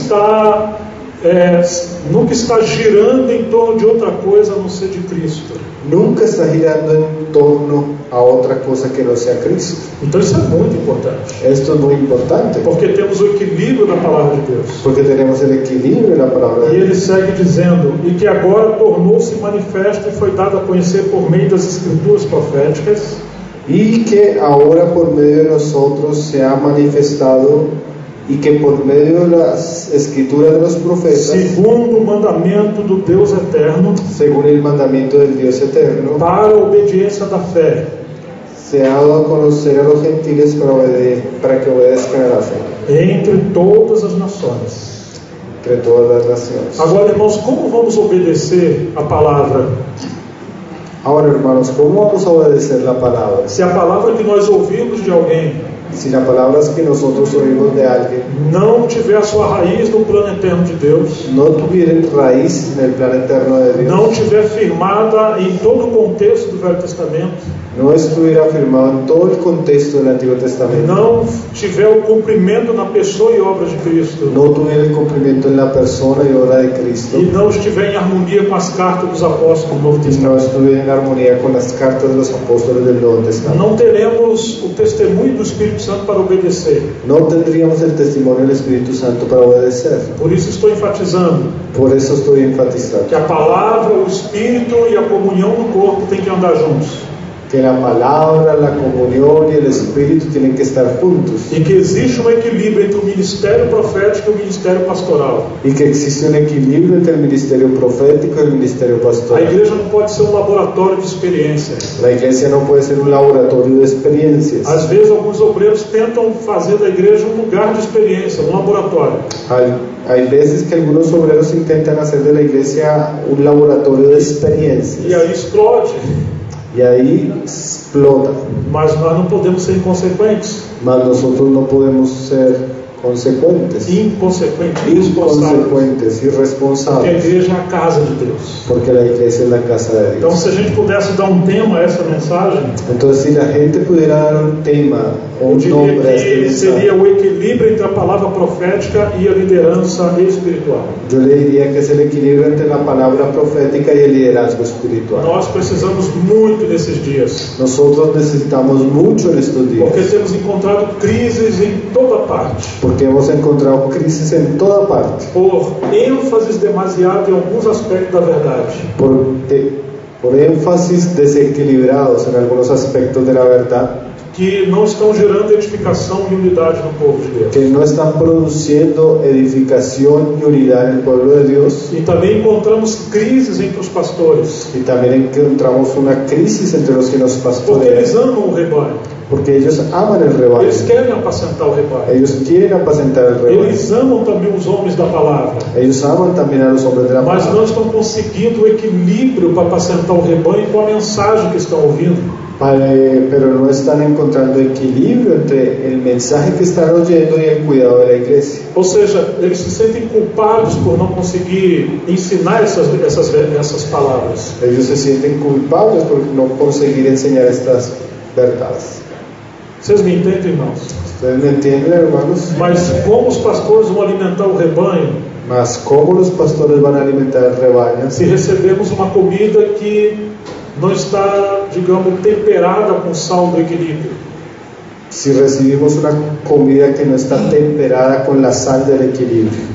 Nunca está girando em torno de outra coisa a não ser de Cristo. Nunca está girando en torno a otra cosa que no sea Cristo. Então isso é muito importante, Esto es muy importante, porque temos o equilíbrio da palavra de Deus. porque tenemos el equilibrio en la palabra E de ele Dios. segue dizendo, e que agora tornou-se manifesto e foi dado a conhecer por meio das escrituras proféticas, Y que ahora por medio de nosotros se ha manifestado, y que por medio de las escrituras de los profetas, segundo o mandamento do Deus eterno, según el mandamiento del Dios eterno, para a obediência da fé, se ha dado a conocer a los gentiles para que obedezcan a la fe entre todas as nações. entre todas las naciones. Agora, irmãos, como vamos obedecer a palavra? Ahora, hermanos, ¿cómo vamos a obedecer la palabra? Se a palavra que nós ouvimos de alguém si las palabras que nosotros oímos de alguien não tiver a sua raiz no plano eterno de Deus, no tuvieran raíz en el plan eterno de Dios, não tiver firmada em todo o contexto do Velho Testamento, no estuviera firmado en todo el contexto del Antiguo Testamento, não tiver o cumprimento na pessoa e obra de Cristo, no tuviera el cumplimiento en la persona y obra de Cristo, e não estiver em harmonia com as cartas dos apóstolos do Novo y no Testamento, estuviera en armonía con las cartas de los apóstoles del Nuevo Testamento, não teremos o testemunho do Espírito Santo para obedecer. no tendríamos el testimonio del Espíritu Santo para obedecer. Por isso estou enfatizando Por eso estoy enfatizando que a palavra, o Espírito e a comunhão do corpo têm que andar juntos. que la palabra, la comunión y el Espíritu tienen que estar juntos, E que existe um equilíbrio entre o ministério profético e o ministério pastoral. y que existe un equilibrio entre el ministerio profético y el ministerio A pastoral. igreja não pode ser um laboratório de experiência. La iglesia no puede ser un laboratorio de experiencias. Às vezes alguns obreiros tentam fazer da igreja um lugar de experiência, um laboratório. Hay veces que algunos obreros intentan hacer de la iglesia un laboratorio de E experiencias, aí explode. y ahí explota. Mas nós não podemos ser inconsequentes, Mas nosotros no podemos ser consecuentes, inconsequentes, irresponsáveis. inconsecuentes, Porque a irresponsables, igreja é a casa de Deus. porque la iglesia es la casa de Então, Dios. se a gente pudesse dar um tema a essa mensagem, Entonces, si la gente pudiera dar un tema o eu un diria nombre a este que seria mensaje, o equilíbrio entre a palavra profética e a liderança espiritual. yo le diría que es el equilibrio entre la palabra profética y el liderazgo espiritual. Nós precisamos muito nesses dias, Nosotros necesitamos mucho en estos porque días, temos encontrado crises em toda parte, porque hemos encontrado crisis en toda parte, por ênfases demasiado em alguns aspectos da verdade. por énfasis desequilibrados en algunos aspectos de la verdad, Que não estão gerando edificação e unidade no povo de Deus. que no están produciendo edificación y unidad en el pueblo de Dios. E também encontramos crises entre os pastores, Y también encontramos una crisis entre los que nos porque eles pastorean, amam o rebanho, porque ellos aman el rebaño, eles querem apacentar o rebanho, ellos quieren apacentar el rebaño, eles amam também os homens da palavra, ellos aman también a los hombres de la mas não palabra, estão conseguindo o equilíbrio para apacentar o rebanho com a mensagem que estão ouvindo. pero no están encontrando equilibrio entre el mensaje que están oyendo y el cuidado de la iglesia. Ou seja, eles se sentem culpados por não conseguir ensinar essas palavras. Ellos se sienten culpables por no conseguir enseñar estas verdades. Vocês me entendem, irmãos? ¿Ustedes me entienden, hermanos? Mas como os pastores vão alimentar o rebanho Mas ¿cómo los pastores van a alimentar el rebaño se recebemos uma comida que não está, digamos, temperada com sal do equilíbrio? si recibimos una comida que no está temperada con la sal del equilibrio?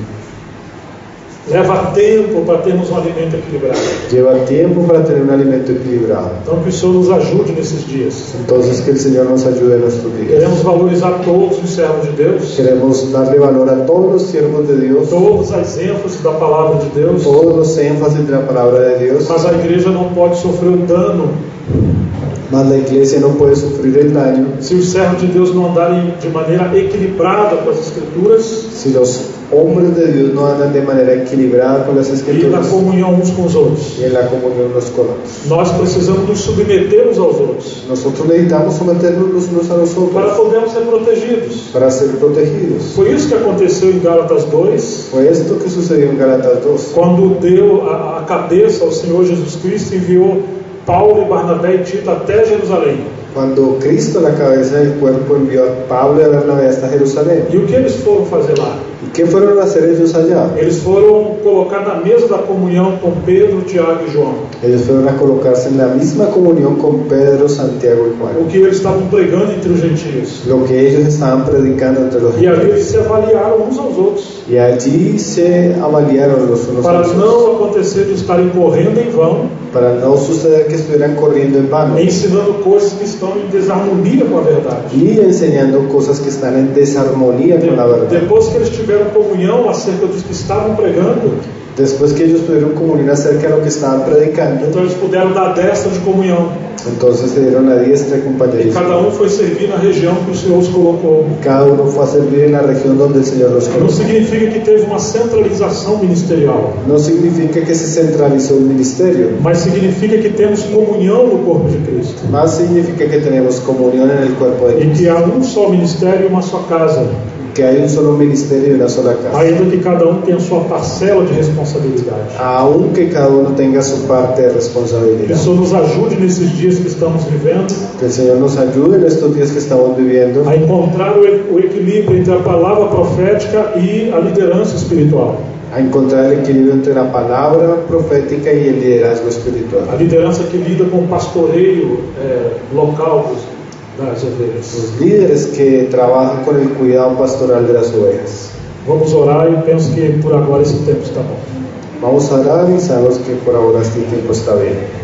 Leva tempo para termos um alimento equilibrado. Lleva tiempo para tener un alimento equilibrado. Então que o Senhor nos ajude nesses dias. Entonces que el Señor nos ayude en nuestros días. Queremos valorizar todos os servos de Deus, Queremos darle valor a todos los siervos de Dios, todas as ênfases da palavra de Deus, todos los énfasis de la palabra de Dios, mas a igreja não pode sofrer o dano mas la iglesia no puede sufrir el daño se os servos de Deus não andarem de maneira equilibrada com as Escrituras si los hombres de Dios no andan de manera equilibrada con las e na escrituras comunhão uns com os outros. y en la comunión unos con otros. Nós precisamos nos submeter uns aos outros Nosotros necesitamos someternos los unos a los para otros podermos ser protegidos. para ser protegidos. Foi isso que aconteceu em Gálatas 2, Fue esto que sucedió en Gálatas 2, quando deu a cabeça ao Senhor Jesus Cristo e enviou Paulo e Barnabé e Tito até Jerusalém. cuando Cristo, la cabeza del cuerpo, envió a Pablo y a Bernabé hasta Jerusalén. E o que eles foram fazer lá? ¿Y qué fueron a hacer ellos allá? Eles foram colocar na mesa da comunhão com Pedro, Tiago e João Ellos fueron a colocarse en la misma comunión con Pedro, Santiago y o Juan, que eles estavam pregando entre os gentios. lo que ellos estaban predicando entre los E ali eles gentiles. se avaliaram uns aos outros, Y allí se avaliaron los unos a para los otros, não acontecer de estarem correndo em vão, para no suceder que estuvieran corriendo en vano ensinando coisas que estão em desarmonia com a verdade. y enseñando cosas que están en desarmonía con la verdad. Depois que eles tiveram tiveram comunhão acerca dos que estavam pregando, después que ellos pudieron comunión acerca de lo que estaban predicando, então eles puderam dar destra de comunhão. entonces se dieron a diestra de E compañerismo. cada foi servir na região que o Senhor os colocou. Cada uno fue a servir en la región donde el Señor los Não colocó. significa que teve uma centralização ministerial, No significa que se centralizó el ministerio, mas significa que temos comunhão no corpo de Cristo. más significa que tenemos comunión en el cuerpo de E Cristo, que há um só ministério e uma só casa, que hay un solo ministerio y una sola casa, ainda que cada tem a sua parcela de responsabilidade. aunque cada uno tenga su parte de Que o responsabilidad. Senhor nos ajude nesses dias que estamos vivendo Que el Señor nos ayude en estos días que estamos viviendo a encontrar o equilíbrio entre a palavra profética e a liderança espiritual. a encontrar el equilibrio entre la palabra profética y el liderazgo A espiritual. liderança que lida com o pastoreio local das ovelhas. Los líderes que trabajan con el cuidado pastoral de las ovejas. Vamos orar e penso que por agora esse tempo está bom. Vamos a orar y sabemos que por ahora este tiempo está bien.